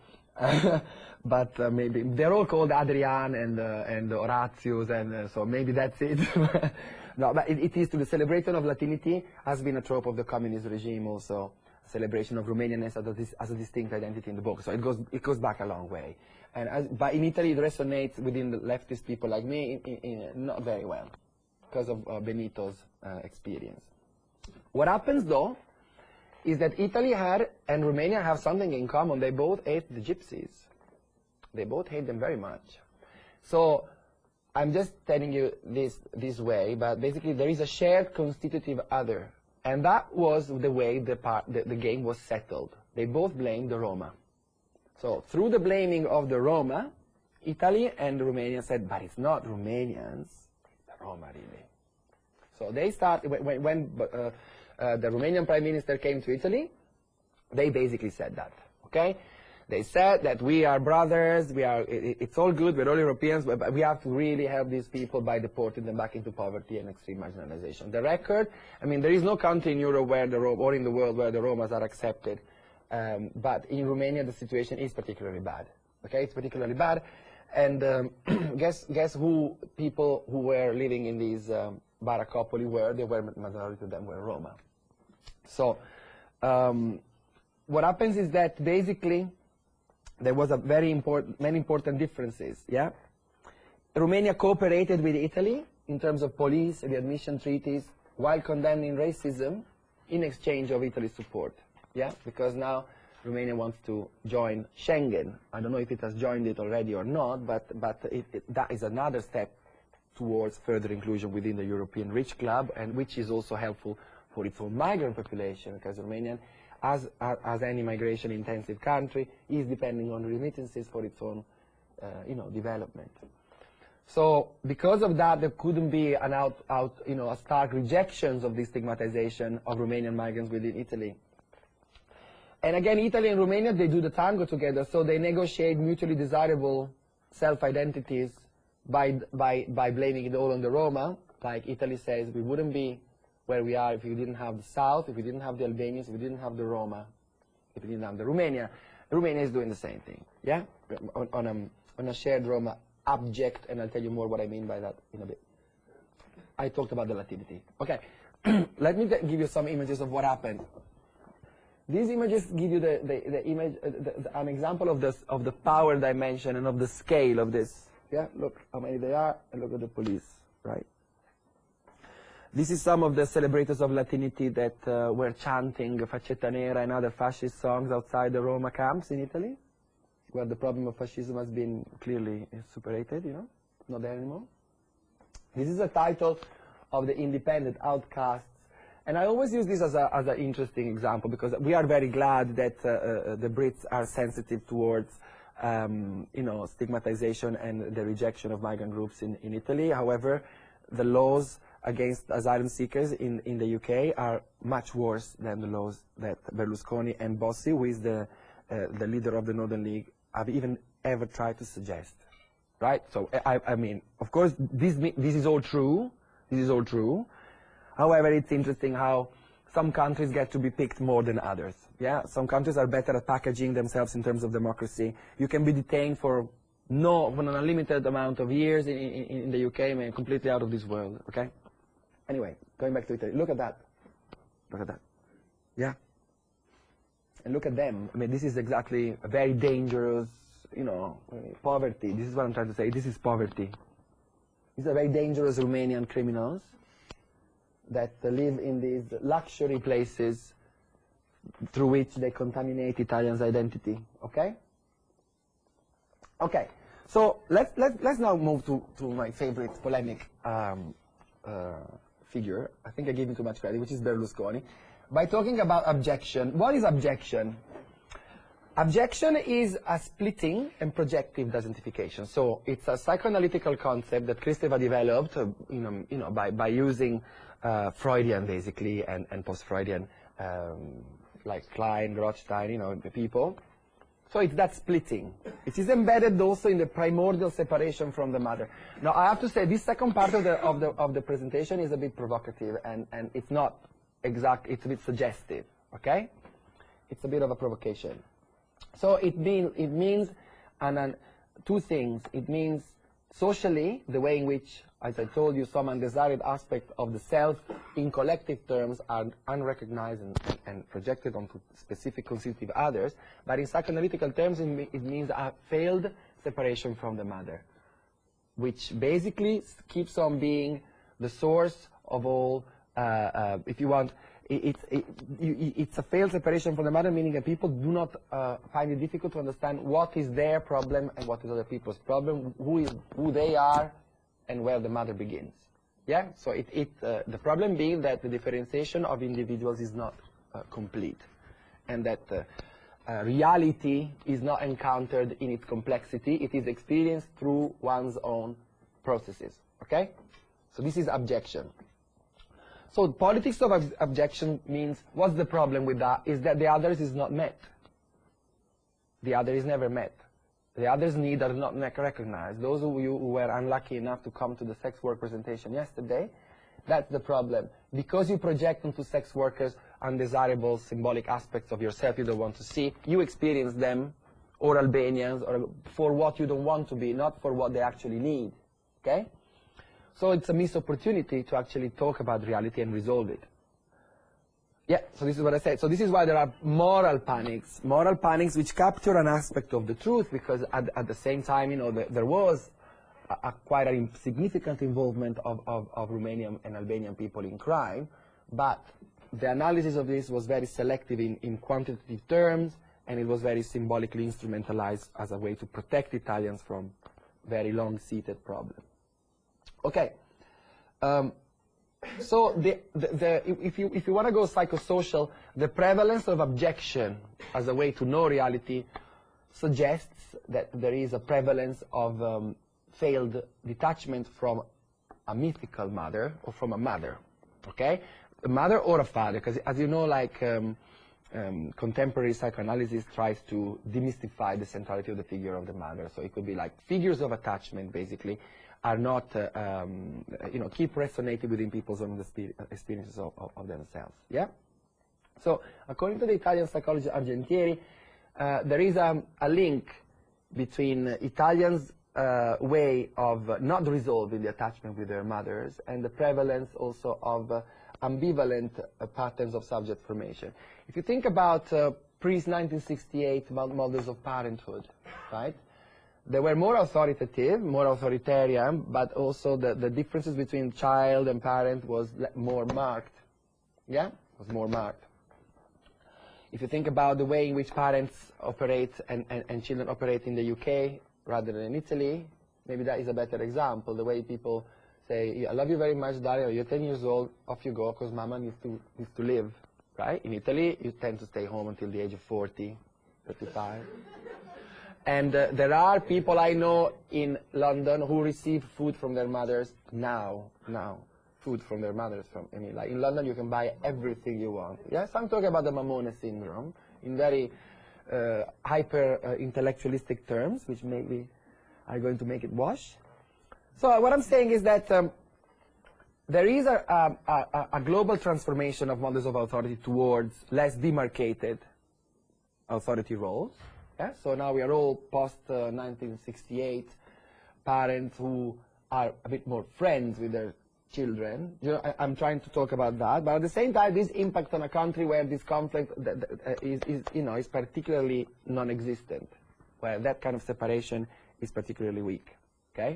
But maybe they're all called Adrian and Horatius, and so maybe that's it. No, but it is to the celebration of Latinity has been a trope of the communist regime also. Celebration of Romanianness as a distinct identity in the book. So it goes back a long way. And but in Italy it resonates within the leftist people like me not very well because of Benito's experience. What happens though is that Italy and Romania have something in common. They both hate the gypsies. They both hate them very much. So I'm just telling you this way, but basically there is a shared constitutive other. And that was the way the game was settled. They both blamed the Roma. So through the blaming of the Roma, Italy and Romania said, but it's not Romanians, it's the Roma really. So they started, when the Romanian Prime Minister came to Italy, they basically said that, okay? They said that we are brothers, it's all good, we're all Europeans, but we have to really help these people by deporting them back into poverty and extreme marginalization. The record, I mean, there is no country in Europe or in the world where the Romas are accepted, but in Romania the situation is particularly bad. Okay, it's particularly bad, and guess who people who were living in these baraccopoli were? They were, majority of them were Roma. So what happens is that basically there was many important differences, yeah? Romania cooperated with Italy in terms of police, readmission treaties, while condemning racism in exchange of Italy's support, yeah? Because now Romania wants to join Schengen. I don't know if it has joined it already or not, but that is another step towards further inclusion within the European rich club, and which is also helpful for its own migrant population, because Romania, as any migration-intensive country, is depending on remittances for its own, development. So, because of that, there couldn't be an a stark rejection of the stigmatization of Romanian migrants within Italy. And again, Italy and Romania, they do the tango together, so they negotiate mutually desirable self-identities by blaming it all on the Roma. Like Italy says, we wouldn't be where we are if we didn't have the South, if we didn't have the Albanians, if we didn't have the Roma, if we didn't have the Romania. Romania is doing the same thing, yeah? On a shared Roma object, and I'll tell you more what I mean by that in a bit. I talked about the Latinity. Okay, let me give you some images of what happened. These images give you the image, an example of the power dimension and of the scale of this. Yeah, look how many they are, and look at the police, right? This is some of the celebrators of Latinity that were chanting Faccetta Nera and other fascist songs outside the Roma camps in Italy, where the problem of fascism has been clearly superated, not there anymore. This is a title of the Independent Outcasts And I always use this as an interesting example because we are very glad that the Brits are sensitive towards stigmatization and the rejection of migrant groups in Italy. However, the laws against asylum seekers in the UK are much worse than the laws that Berlusconi and Bossi, who is the leader of the Northern League, have even ever tried to suggest. Right? So, I mean, of course, this is all true. This is all true. However, it's interesting how some countries get to be picked more than others. Yeah, some countries are better at packaging themselves in terms of democracy. You can be detained for an unlimited amount of years in the UK, I mean, completely out of this world. Okay. Anyway, going back to Italy, look at that. Look at that. Yeah. And look at them. I mean, this is exactly a very dangerous, poverty. This is what I'm trying to say. This is poverty. These are very dangerous Romanian criminals that live in these luxury places through which they contaminate Italians' identity. Okay? Okay. So let's now move to my favorite polemic figure. I think I gave him too much credit, which is Berlusconi. By talking about abjection, what is abjection? Abjection is a splitting and projective designification. So it's a psychoanalytical concept that Kristeva developed, by using Freudian basically and post-Freudian, like Klein, Rothstein, the people. So it's that splitting. It is embedded also in the primordial separation from the mother. Now I have to say this second part of the presentation is a bit provocative and it's not exact. It's a bit suggestive. Okay, it's a bit of a provocation. So it means two things. It means socially, the way in which, as I told you, some undesired aspects of the self in collective terms are unrecognized and projected onto specific constitutive others. But in psychoanalytical terms, it means a failed separation from the mother, which basically keeps on being the source of all, if you want, it's a failed separation from the mother, meaning that people do not find it difficult to understand what is their problem and what is other people's problem, who they are, and where the mother begins. Yeah. So the problem being that the differentiation of individuals is not complete, and that reality is not encountered in its complexity. It is experienced through one's own processes. Okay. So this is abjection. So politics of abjection means, what's the problem with that? Is that the others is not met. The other is never met. The other's needs are not recognized. Those of you who were unlucky enough to come to the sex work presentation yesterday, that's the problem. Because you project onto sex workers undesirable symbolic aspects of yourself you don't want to see, you experience them, or Albanians, or for what you don't want to be, not for what they actually need. Okay? So it's a missed opportunity to actually talk about reality and resolve it. Yeah, so this is what I said. So this is why there are moral panics which capture an aspect of the truth, because at the same time, there was quite a significant involvement of Romanian and Albanian people in crime, but the analysis of this was very selective in quantitative terms, and it was very symbolically instrumentalized as a way to protect Italians from very long-seated problems. Okay, so if you want to go psychosocial, the prevalence of abjection as a way to know reality suggests that there is a prevalence of failed detachment from a mythical mother or from a mother. Okay, a mother or a father, because as you know, like contemporary psychoanalysis tries to demystify the centrality of the figure of the mother. So it could be like figures of attachment, basically, are not, keep resonating within people's own experiences of themselves. Yeah? So, according to the Italian psychologist Argentieri, there is a link between Italians' way of not resolving the attachment with their mothers and the prevalence also of ambivalent patterns of subject formation. If you think about pre-1968 models of parenthood, right? They were more authoritative, more authoritarian, but also the differences between child and parent was more marked. Yeah? Was more marked. If you think about the way in which parents operate and children operate in the UK rather than in Italy, maybe that is a better example. The way people say, I love you very much, Dario, you're 10 years old, off you go, because mama needs to live, right? In Italy, you tend to stay home until the age of 40, 35. And there are people I know in London who receive food from their mothers now, food from their mothers. Like in London, you can buy everything you want. Yes, I'm talking about the Mamone syndrome in very hyper-intellectualistic terms, which maybe are going to make it wash. So what I'm saying is that there is a global transformation of models of authority towards less demarcated authority roles. Yeah? So now we are all post-1968 parents who are a bit more friends with their children. You know, I'm trying to talk about that, but at the same time, this impact on a country where this conflict is particularly non-existent, where that kind of separation is particularly weak. Okay.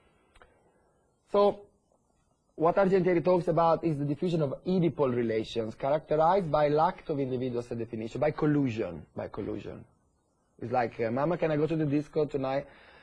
So, what Argentieri talks about is the diffusion of Oedipal relations, characterized by lack of individual self-definition, by collusion. It's like, Mama, can I go to the disco tonight?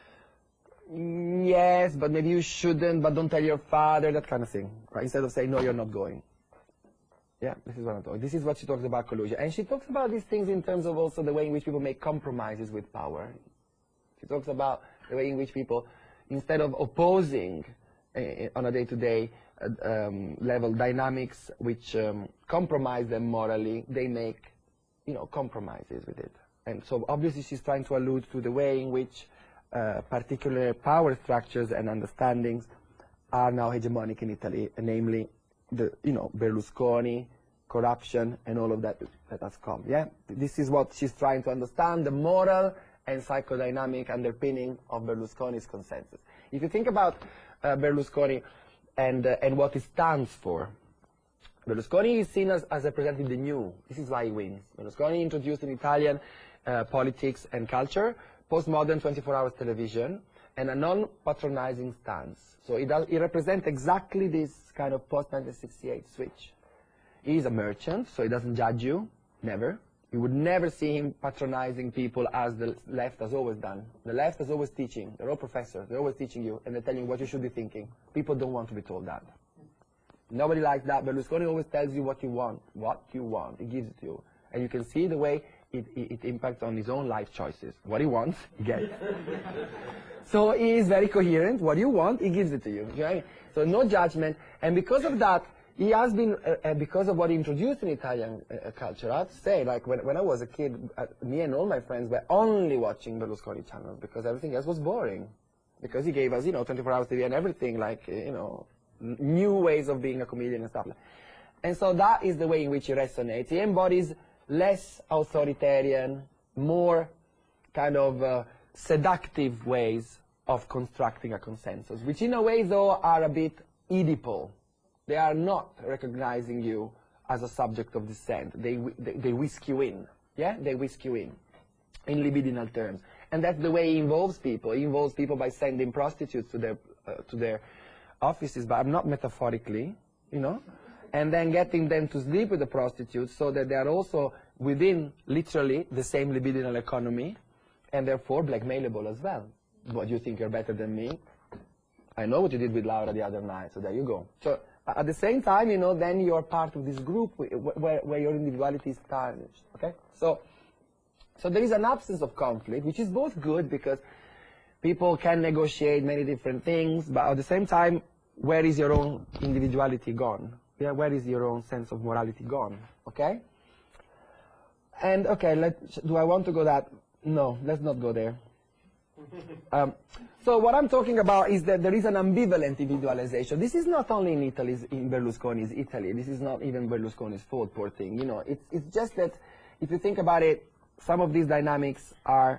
Yes, but maybe you shouldn't, but don't tell your father, that kind of thing. Right? Instead of saying, no, you're not going. Yeah, this is what I'm talking. This is what she talks about collusion. And she talks about these things in terms of also the way in which people make compromises with power. She talks about the way in which people, instead of opposing on a day-to-day level dynamics which compromise them morally, they make, compromises with it. And so obviously she's trying to allude to the way in which particular power structures and understandings are now hegemonic in Italy, and namely the, Berlusconi, corruption, and all of that has come. Yeah, this is what she's trying to understand, the moral and psychodynamic underpinning of Berlusconi's consensus. If you think about Berlusconi and what it stands for, Berlusconi is seen as representing the new. This is why he wins. Berlusconi introduced in Italian politics and culture postmodern 24-hour television and a non-patronizing stance. So he represents exactly this kind of post-1968 switch. He is a merchant, so he doesn't judge you, never. You would never see him patronizing people as the left has always done. The left is always teaching. They're all professors. They're always teaching you, and they're telling you what you should be thinking. People don't want to be told that. Nobody likes that. Berlusconi always tells you what you want. What you want. He gives it to you. And you can see the way it impacts on his own life choices. What he wants, he gets. So he is very coherent. What you want, he gives it to you. Right? So no judgment. And because of that, he has been, because of what he introduced in Italian culture, I have to say, like when I was a kid, me and all my friends were only watching Berlusconi channels because everything else was boring. Because he gave us, 24 hours TV and everything, like, new ways of being a comedian and stuff. And so that is the way in which he resonates. He embodies less authoritarian, more kind of seductive ways of constructing a consensus, which in a way, though, are a bit Oedipal. They are not recognizing you as a subject of dissent. They whisk you in. Yeah, they whisk you in libidinal terms. And that's the way he involves people. He involves people by sending prostitutes to their offices, but not metaphorically, and then getting them to sleep with the prostitutes so that they are also within, literally, the same libidinal economy, and therefore blackmailable as well. What, you think you're better than me? I know what you did with Laura the other night, so there you go. So at the same time, then you're part of this group where your individuality is tarnished, okay? So there is an absence of conflict, which is both good because people can negotiate many different things, but at the same time, where is your own individuality gone? Yeah, where is your own sense of morality gone? Okay? And okay, do I want to go that? No, let's not go there. So what I'm talking about is that there is an ambivalent individualization. This is not only in Berlusconi's Italy. This is not even Berlusconi's fault, poor thing. It's just that if you think about it, some of these dynamics are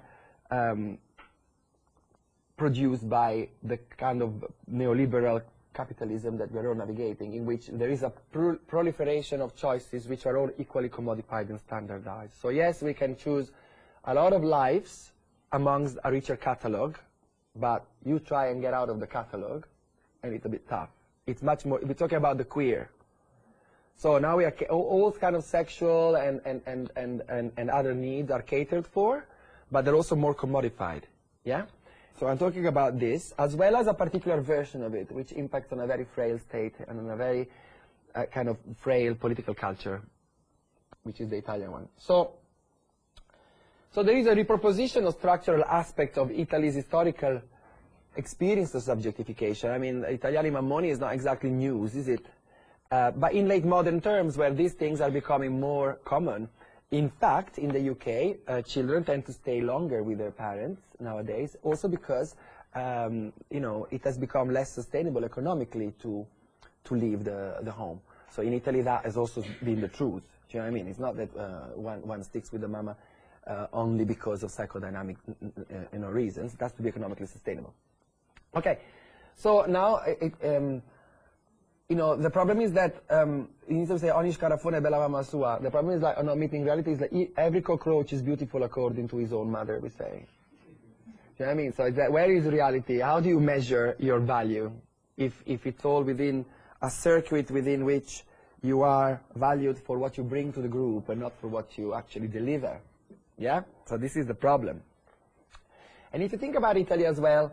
produced by the kind of neoliberal capitalism that we're all navigating, in which there is a proliferation of choices which are all equally commodified and standardized. So yes, we can choose a lot of lives amongst a richer catalog, but you try and get out of the catalog, and it's a bit tough. It's much more, we're talking about the queer. So now we are, all kind of sexual and other needs are catered for, but they're also more commodified, yeah? So I'm talking about this, as well as a particular version of it, which impacts on a very frail state and on a very kind of frail political culture, which is the Italian one. So there is a reproposition of structural aspects of Italy's historical experience of subjectification. I mean, Italiani Mammoni is not exactly news, is it? But in late modern terms, where these things are becoming more common, in fact, in the UK, children tend to stay longer with their parents nowadays, also because you know, it has become less sustainable economically to leave the home. So in Italy, that has also been the truth. Do you know what I mean? It's not that one sticks with the mama only because of psychodynamic reasons. It has to be economically sustainable. Okay, so now you know, the problem is that you need to say ogni scarafone è bella mamma sua. The problem is like not meeting reality is like every cockroach is beautiful according to his own mother, we say. Do you know what I mean? So that, where is reality? How do you measure your value if it's all within a circuit within which you are valued for what you bring to the group and not for what you actually deliver? Yeah? So this is the problem. And if you think about Italy as well,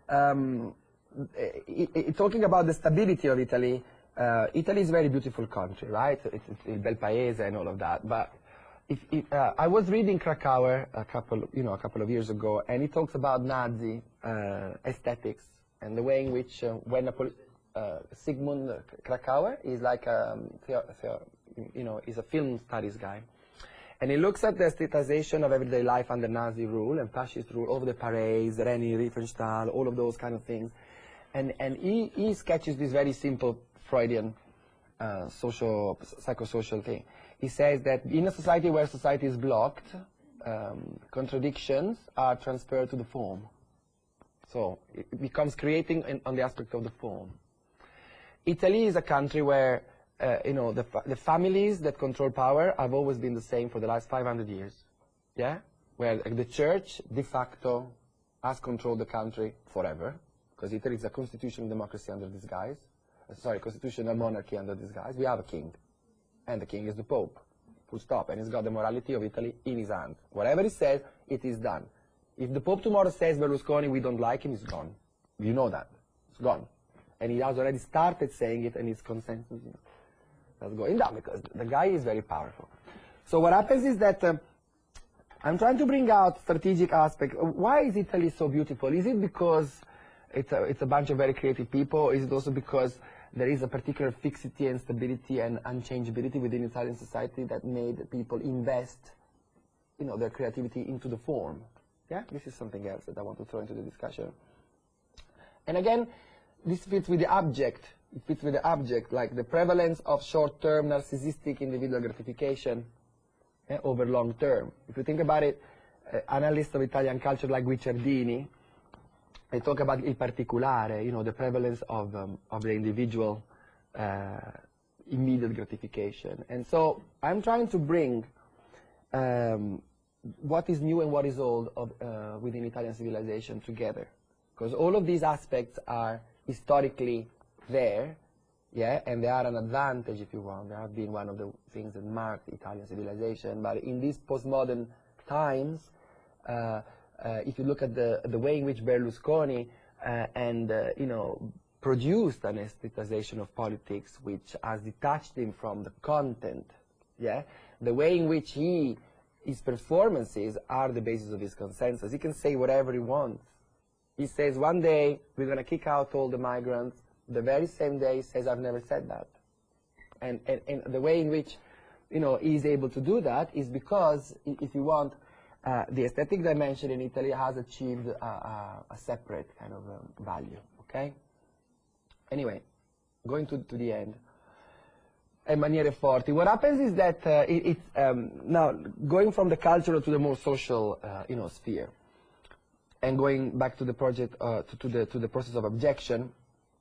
talking about the stability of Italy, Italy is a very beautiful country, right? It's il bel paese and all of that. But I was reading Krakauer a couple of years ago, and he talks about Nazi aesthetics and the way in which Sigmund Krakauer is like he's a film studies guy, and he looks at the aestheticization of everyday life under Nazi rule and fascist rule, over the parades, Leni Riefenstahl, all of those kind of things. And he sketches this very simple Freudian psychosocial thing. He says that in a society where society is blocked, contradictions are transferred to the form. So it becomes creating on the aspect of the form. Italy is a country where the families that control power have always been the same for the last 500 years. Yeah, where the church de facto has controlled the country forever. Because Italy is a constitutional democracy under disguise. Constitutional monarchy under disguise. We have a king. And the king is the Pope. Full stop. And he's got the morality of Italy in his hand. Whatever he says, it is done. If the Pope tomorrow says Berlusconi, we don't like him, he's gone. You know that. It's gone. And he has already started saying it, and his consensus that's going down, because the guy is very powerful. So what happens is that I'm trying to bring out strategic aspects. Why is Italy so beautiful? Is it because it's a bunch of very creative people, or is it also because there is a particular fixity and stability and unchangeability within Italian society that made people invest, their creativity into the form? Yeah, this is something else that I want to throw into the discussion. And again, this fits with the object. It fits with the object, like the prevalence of short-term narcissistic individual gratification over long-term. If you think about it, analysts of Italian culture like Guicciardini, they talk about il particolare, the prevalence of the individual immediate gratification. And so I'm trying to bring what is new and what is old within Italian civilization together. Because all of these aspects are historically there, yeah, and they are an advantage, if you want. They have been one of the things that marked Italian civilization. But in these postmodern times, if you look at the way in which Berlusconi produced an aestheticization of politics, which has detached him from the content, yeah, the way in which his performances are the basis of his consensus. He can say whatever he wants. He says, one day we're going to kick out all the migrants. The very same day he says, I've never said that. And the way in which he's able to do that is because, if you want, the aesthetic dimension in Italy has achieved a separate kind of value, okay? Anyway, going to the end. Maniere forti. What happens is that now going from the cultural to the more social, sphere, and going back to the project to the process of objection.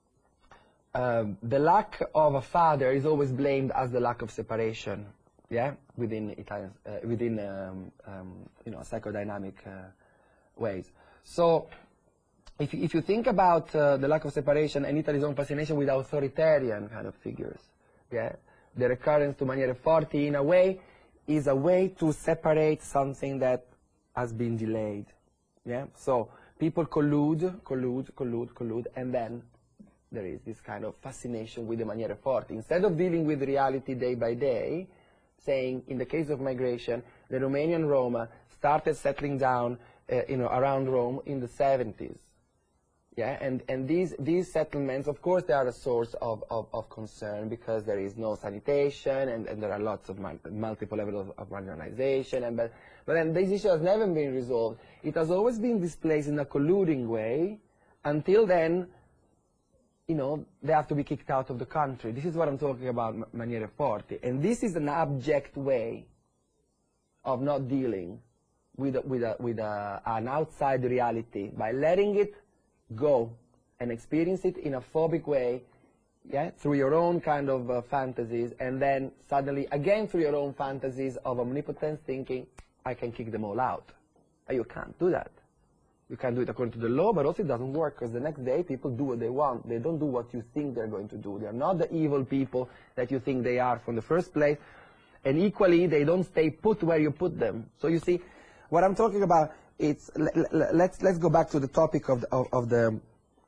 The lack of a father is always blamed as the lack of separation, yeah, within Italian, psychodynamic ways. So, if you think about the lack of separation and Italy's own fascination with authoritarian kind of figures, yeah, the recurrence to maniere forti, in a way, is a way to separate something that has been delayed, yeah. So people collude, and then there is this kind of fascination with the maniere forti. Instead of dealing with reality day by day, saying, in the case of migration, the Romanian Roma started settling down around Rome in the 70s. Yeah, and these settlements, of course, they are a source of concern because there is no sanitation and there are lots of multiple levels of marginalization. But then this issue has never been resolved. It has always been displaced in a colluding way. Until then, they have to be kicked out of the country. This is what I'm talking about, maniere forti. And this is an abject way of not dealing with an outside reality by letting it go and experience it in a phobic way, yeah, through your own kind of fantasies, and then suddenly again through your own fantasies of omnipotence, thinking, I can kick them all out. But you can't do that. You can do it according to the law, but also it doesn't work, because the next day people do what they want. They don't do what you think they're going to do. They're not the evil people that you think they are from the first place, and equally they don't stay put where you put them. So you see, what I'm talking about, it's let's go back to the topic of the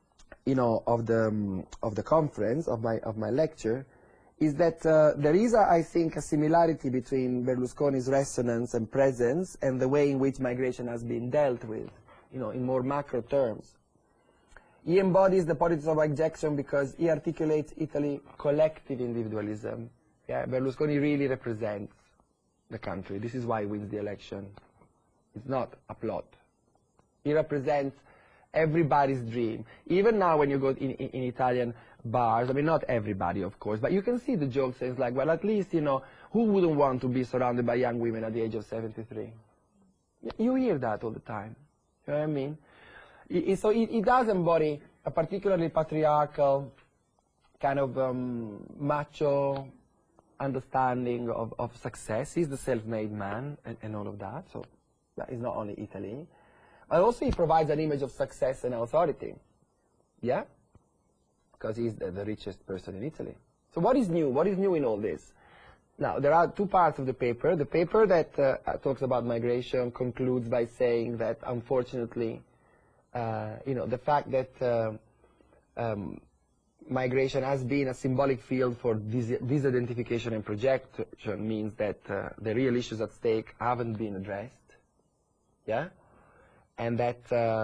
conference of my lecture, is that there is, I think, a similarity between Berlusconi's resonance and presence and the way in which migration has been dealt with, in more macro terms. He embodies the politics of objection because he articulates Italy's collective individualism. Yeah, Berlusconi really represents the country. This is why he wins the election. It's not a plot. He represents everybody's dream. Even now when you go in Italian bars, I mean, not everybody, of course, but you can see the jokes, and it's like, well, at least, who wouldn't want to be surrounded by young women at the age of 73? You hear that all the time. You know what I mean? So it does embody a particularly patriarchal, kind of macho understanding of success. He's the self-made man and all of that. So that is not only Italy. But also he provides an image of success and authority. Yeah? Because he's the richest person in Italy. So what is new? What is new in all this? Now, there are two parts of the paper. The paper that talks about migration concludes by saying that, unfortunately, the fact that migration has been a symbolic field for disidentification and projection means that the real issues at stake haven't been addressed. Yeah? And that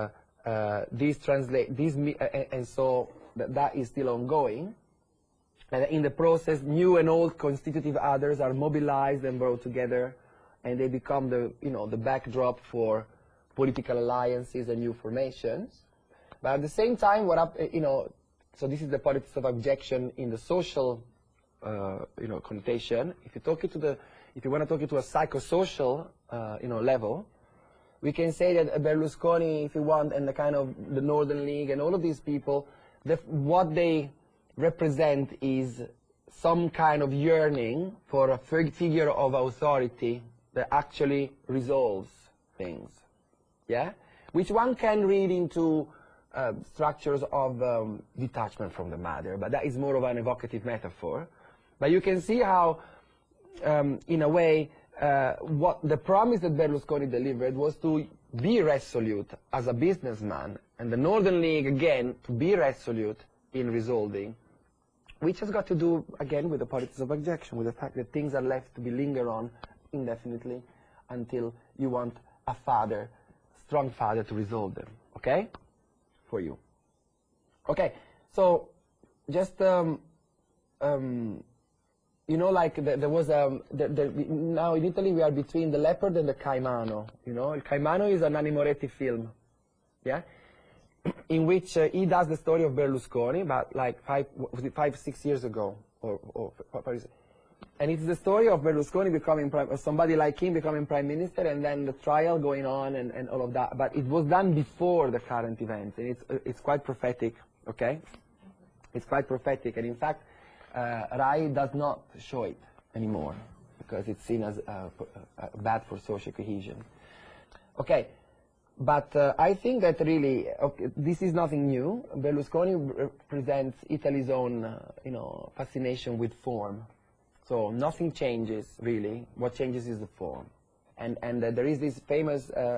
so that is still ongoing. And in the process, new and old constitutive others are mobilized and brought together, and they become the backdrop for political alliances and new formations. But at the same time, so this is the politics of objection in the social, connotation. If you want to talk it to a psychosocial, level, we can say that Berlusconi, if you want, and the kind of the Northern League and all of these people, what they represent is some kind of yearning for a figure of authority that actually resolves things, yeah? Which one can read into structures of detachment from the mother, but that is more of an evocative metaphor. But you can see how, in a way, what the promise that Berlusconi delivered was to be resolute as a businessman, and the Northern League, again, to be resolute in resolving, which has got to do, again, with the politics of objection, with the fact that things are left to be lingered on indefinitely until you want a father, strong father, to resolve them, okay, for you. Okay, so just, like there was now in Italy we are between the leopard and the caimano. El Caimano is an Nanni Moretti film, yeah, in which he does the story of Berlusconi, about like 5-6 years ago, and it's the story of Berlusconi becoming somebody like him becoming prime minister, and then the trial going on and all of that. But it was done before the current events, and it's quite prophetic. Okay, it's quite prophetic, and in fact, Rai does not show it anymore because it's seen as bad for social cohesion. Okay. But I think that really, this is nothing new. Berlusconi represents Italy's own, fascination with form. So nothing changes, really. What changes is the form. And there is this famous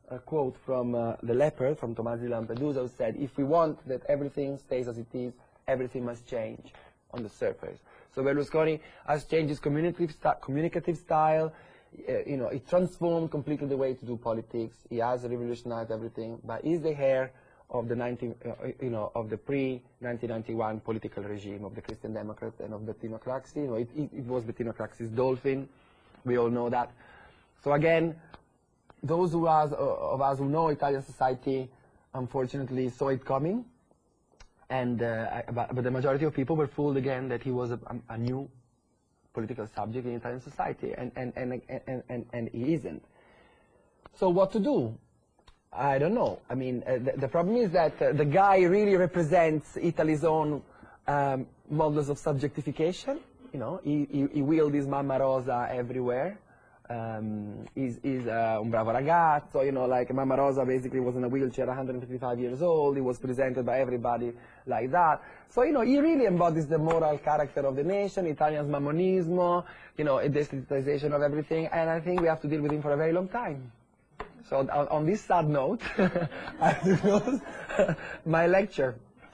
a quote from The Leopard, from Tommaso di Lampedusa, who said, if we want that everything stays as it is, everything must change on the surface. So Berlusconi has changed his communicative style. He transformed completely the way to do politics. He has revolutionized everything, but he's the heir of the of the pre-1991 political regime of the Christian Democrats and of Bettino Craxi. It was Bettino Craxi's dolphin. We all know that. So again, those of us who know Italian society, unfortunately, saw it coming, and but the majority of people were fooled again that he was a new political subject in Italian society, and he isn't. So what to do? I don't know. I mean, the problem is that the guy really represents Italy's own models of subjectification. He wielded his Mamma Rosa everywhere. He's un bravo ragazzo, like Mamma Rosa basically was in a wheelchair, 155 years old. He was presented by everybody like that. So, he really embodies the moral character of the nation, Italian's mammonismo, a destigmatization of everything, and I think we have to deal with him for a very long time. So on this sad note, I have to close my lecture.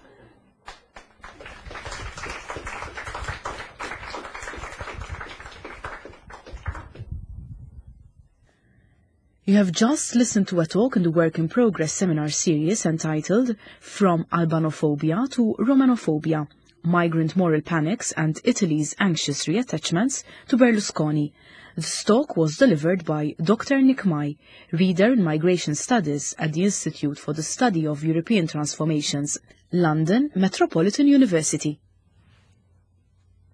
You have just listened to a talk in the Work in Progress seminar series entitled From Albanophobia to Romanophobia, Migrant Moral Panics and Italy's Anxious Reattachments to Berlusconi. This talk was delivered by Dr. Nick Mai, Reader in Migration Studies at the Institute for the Study of European Transformations, London Metropolitan University.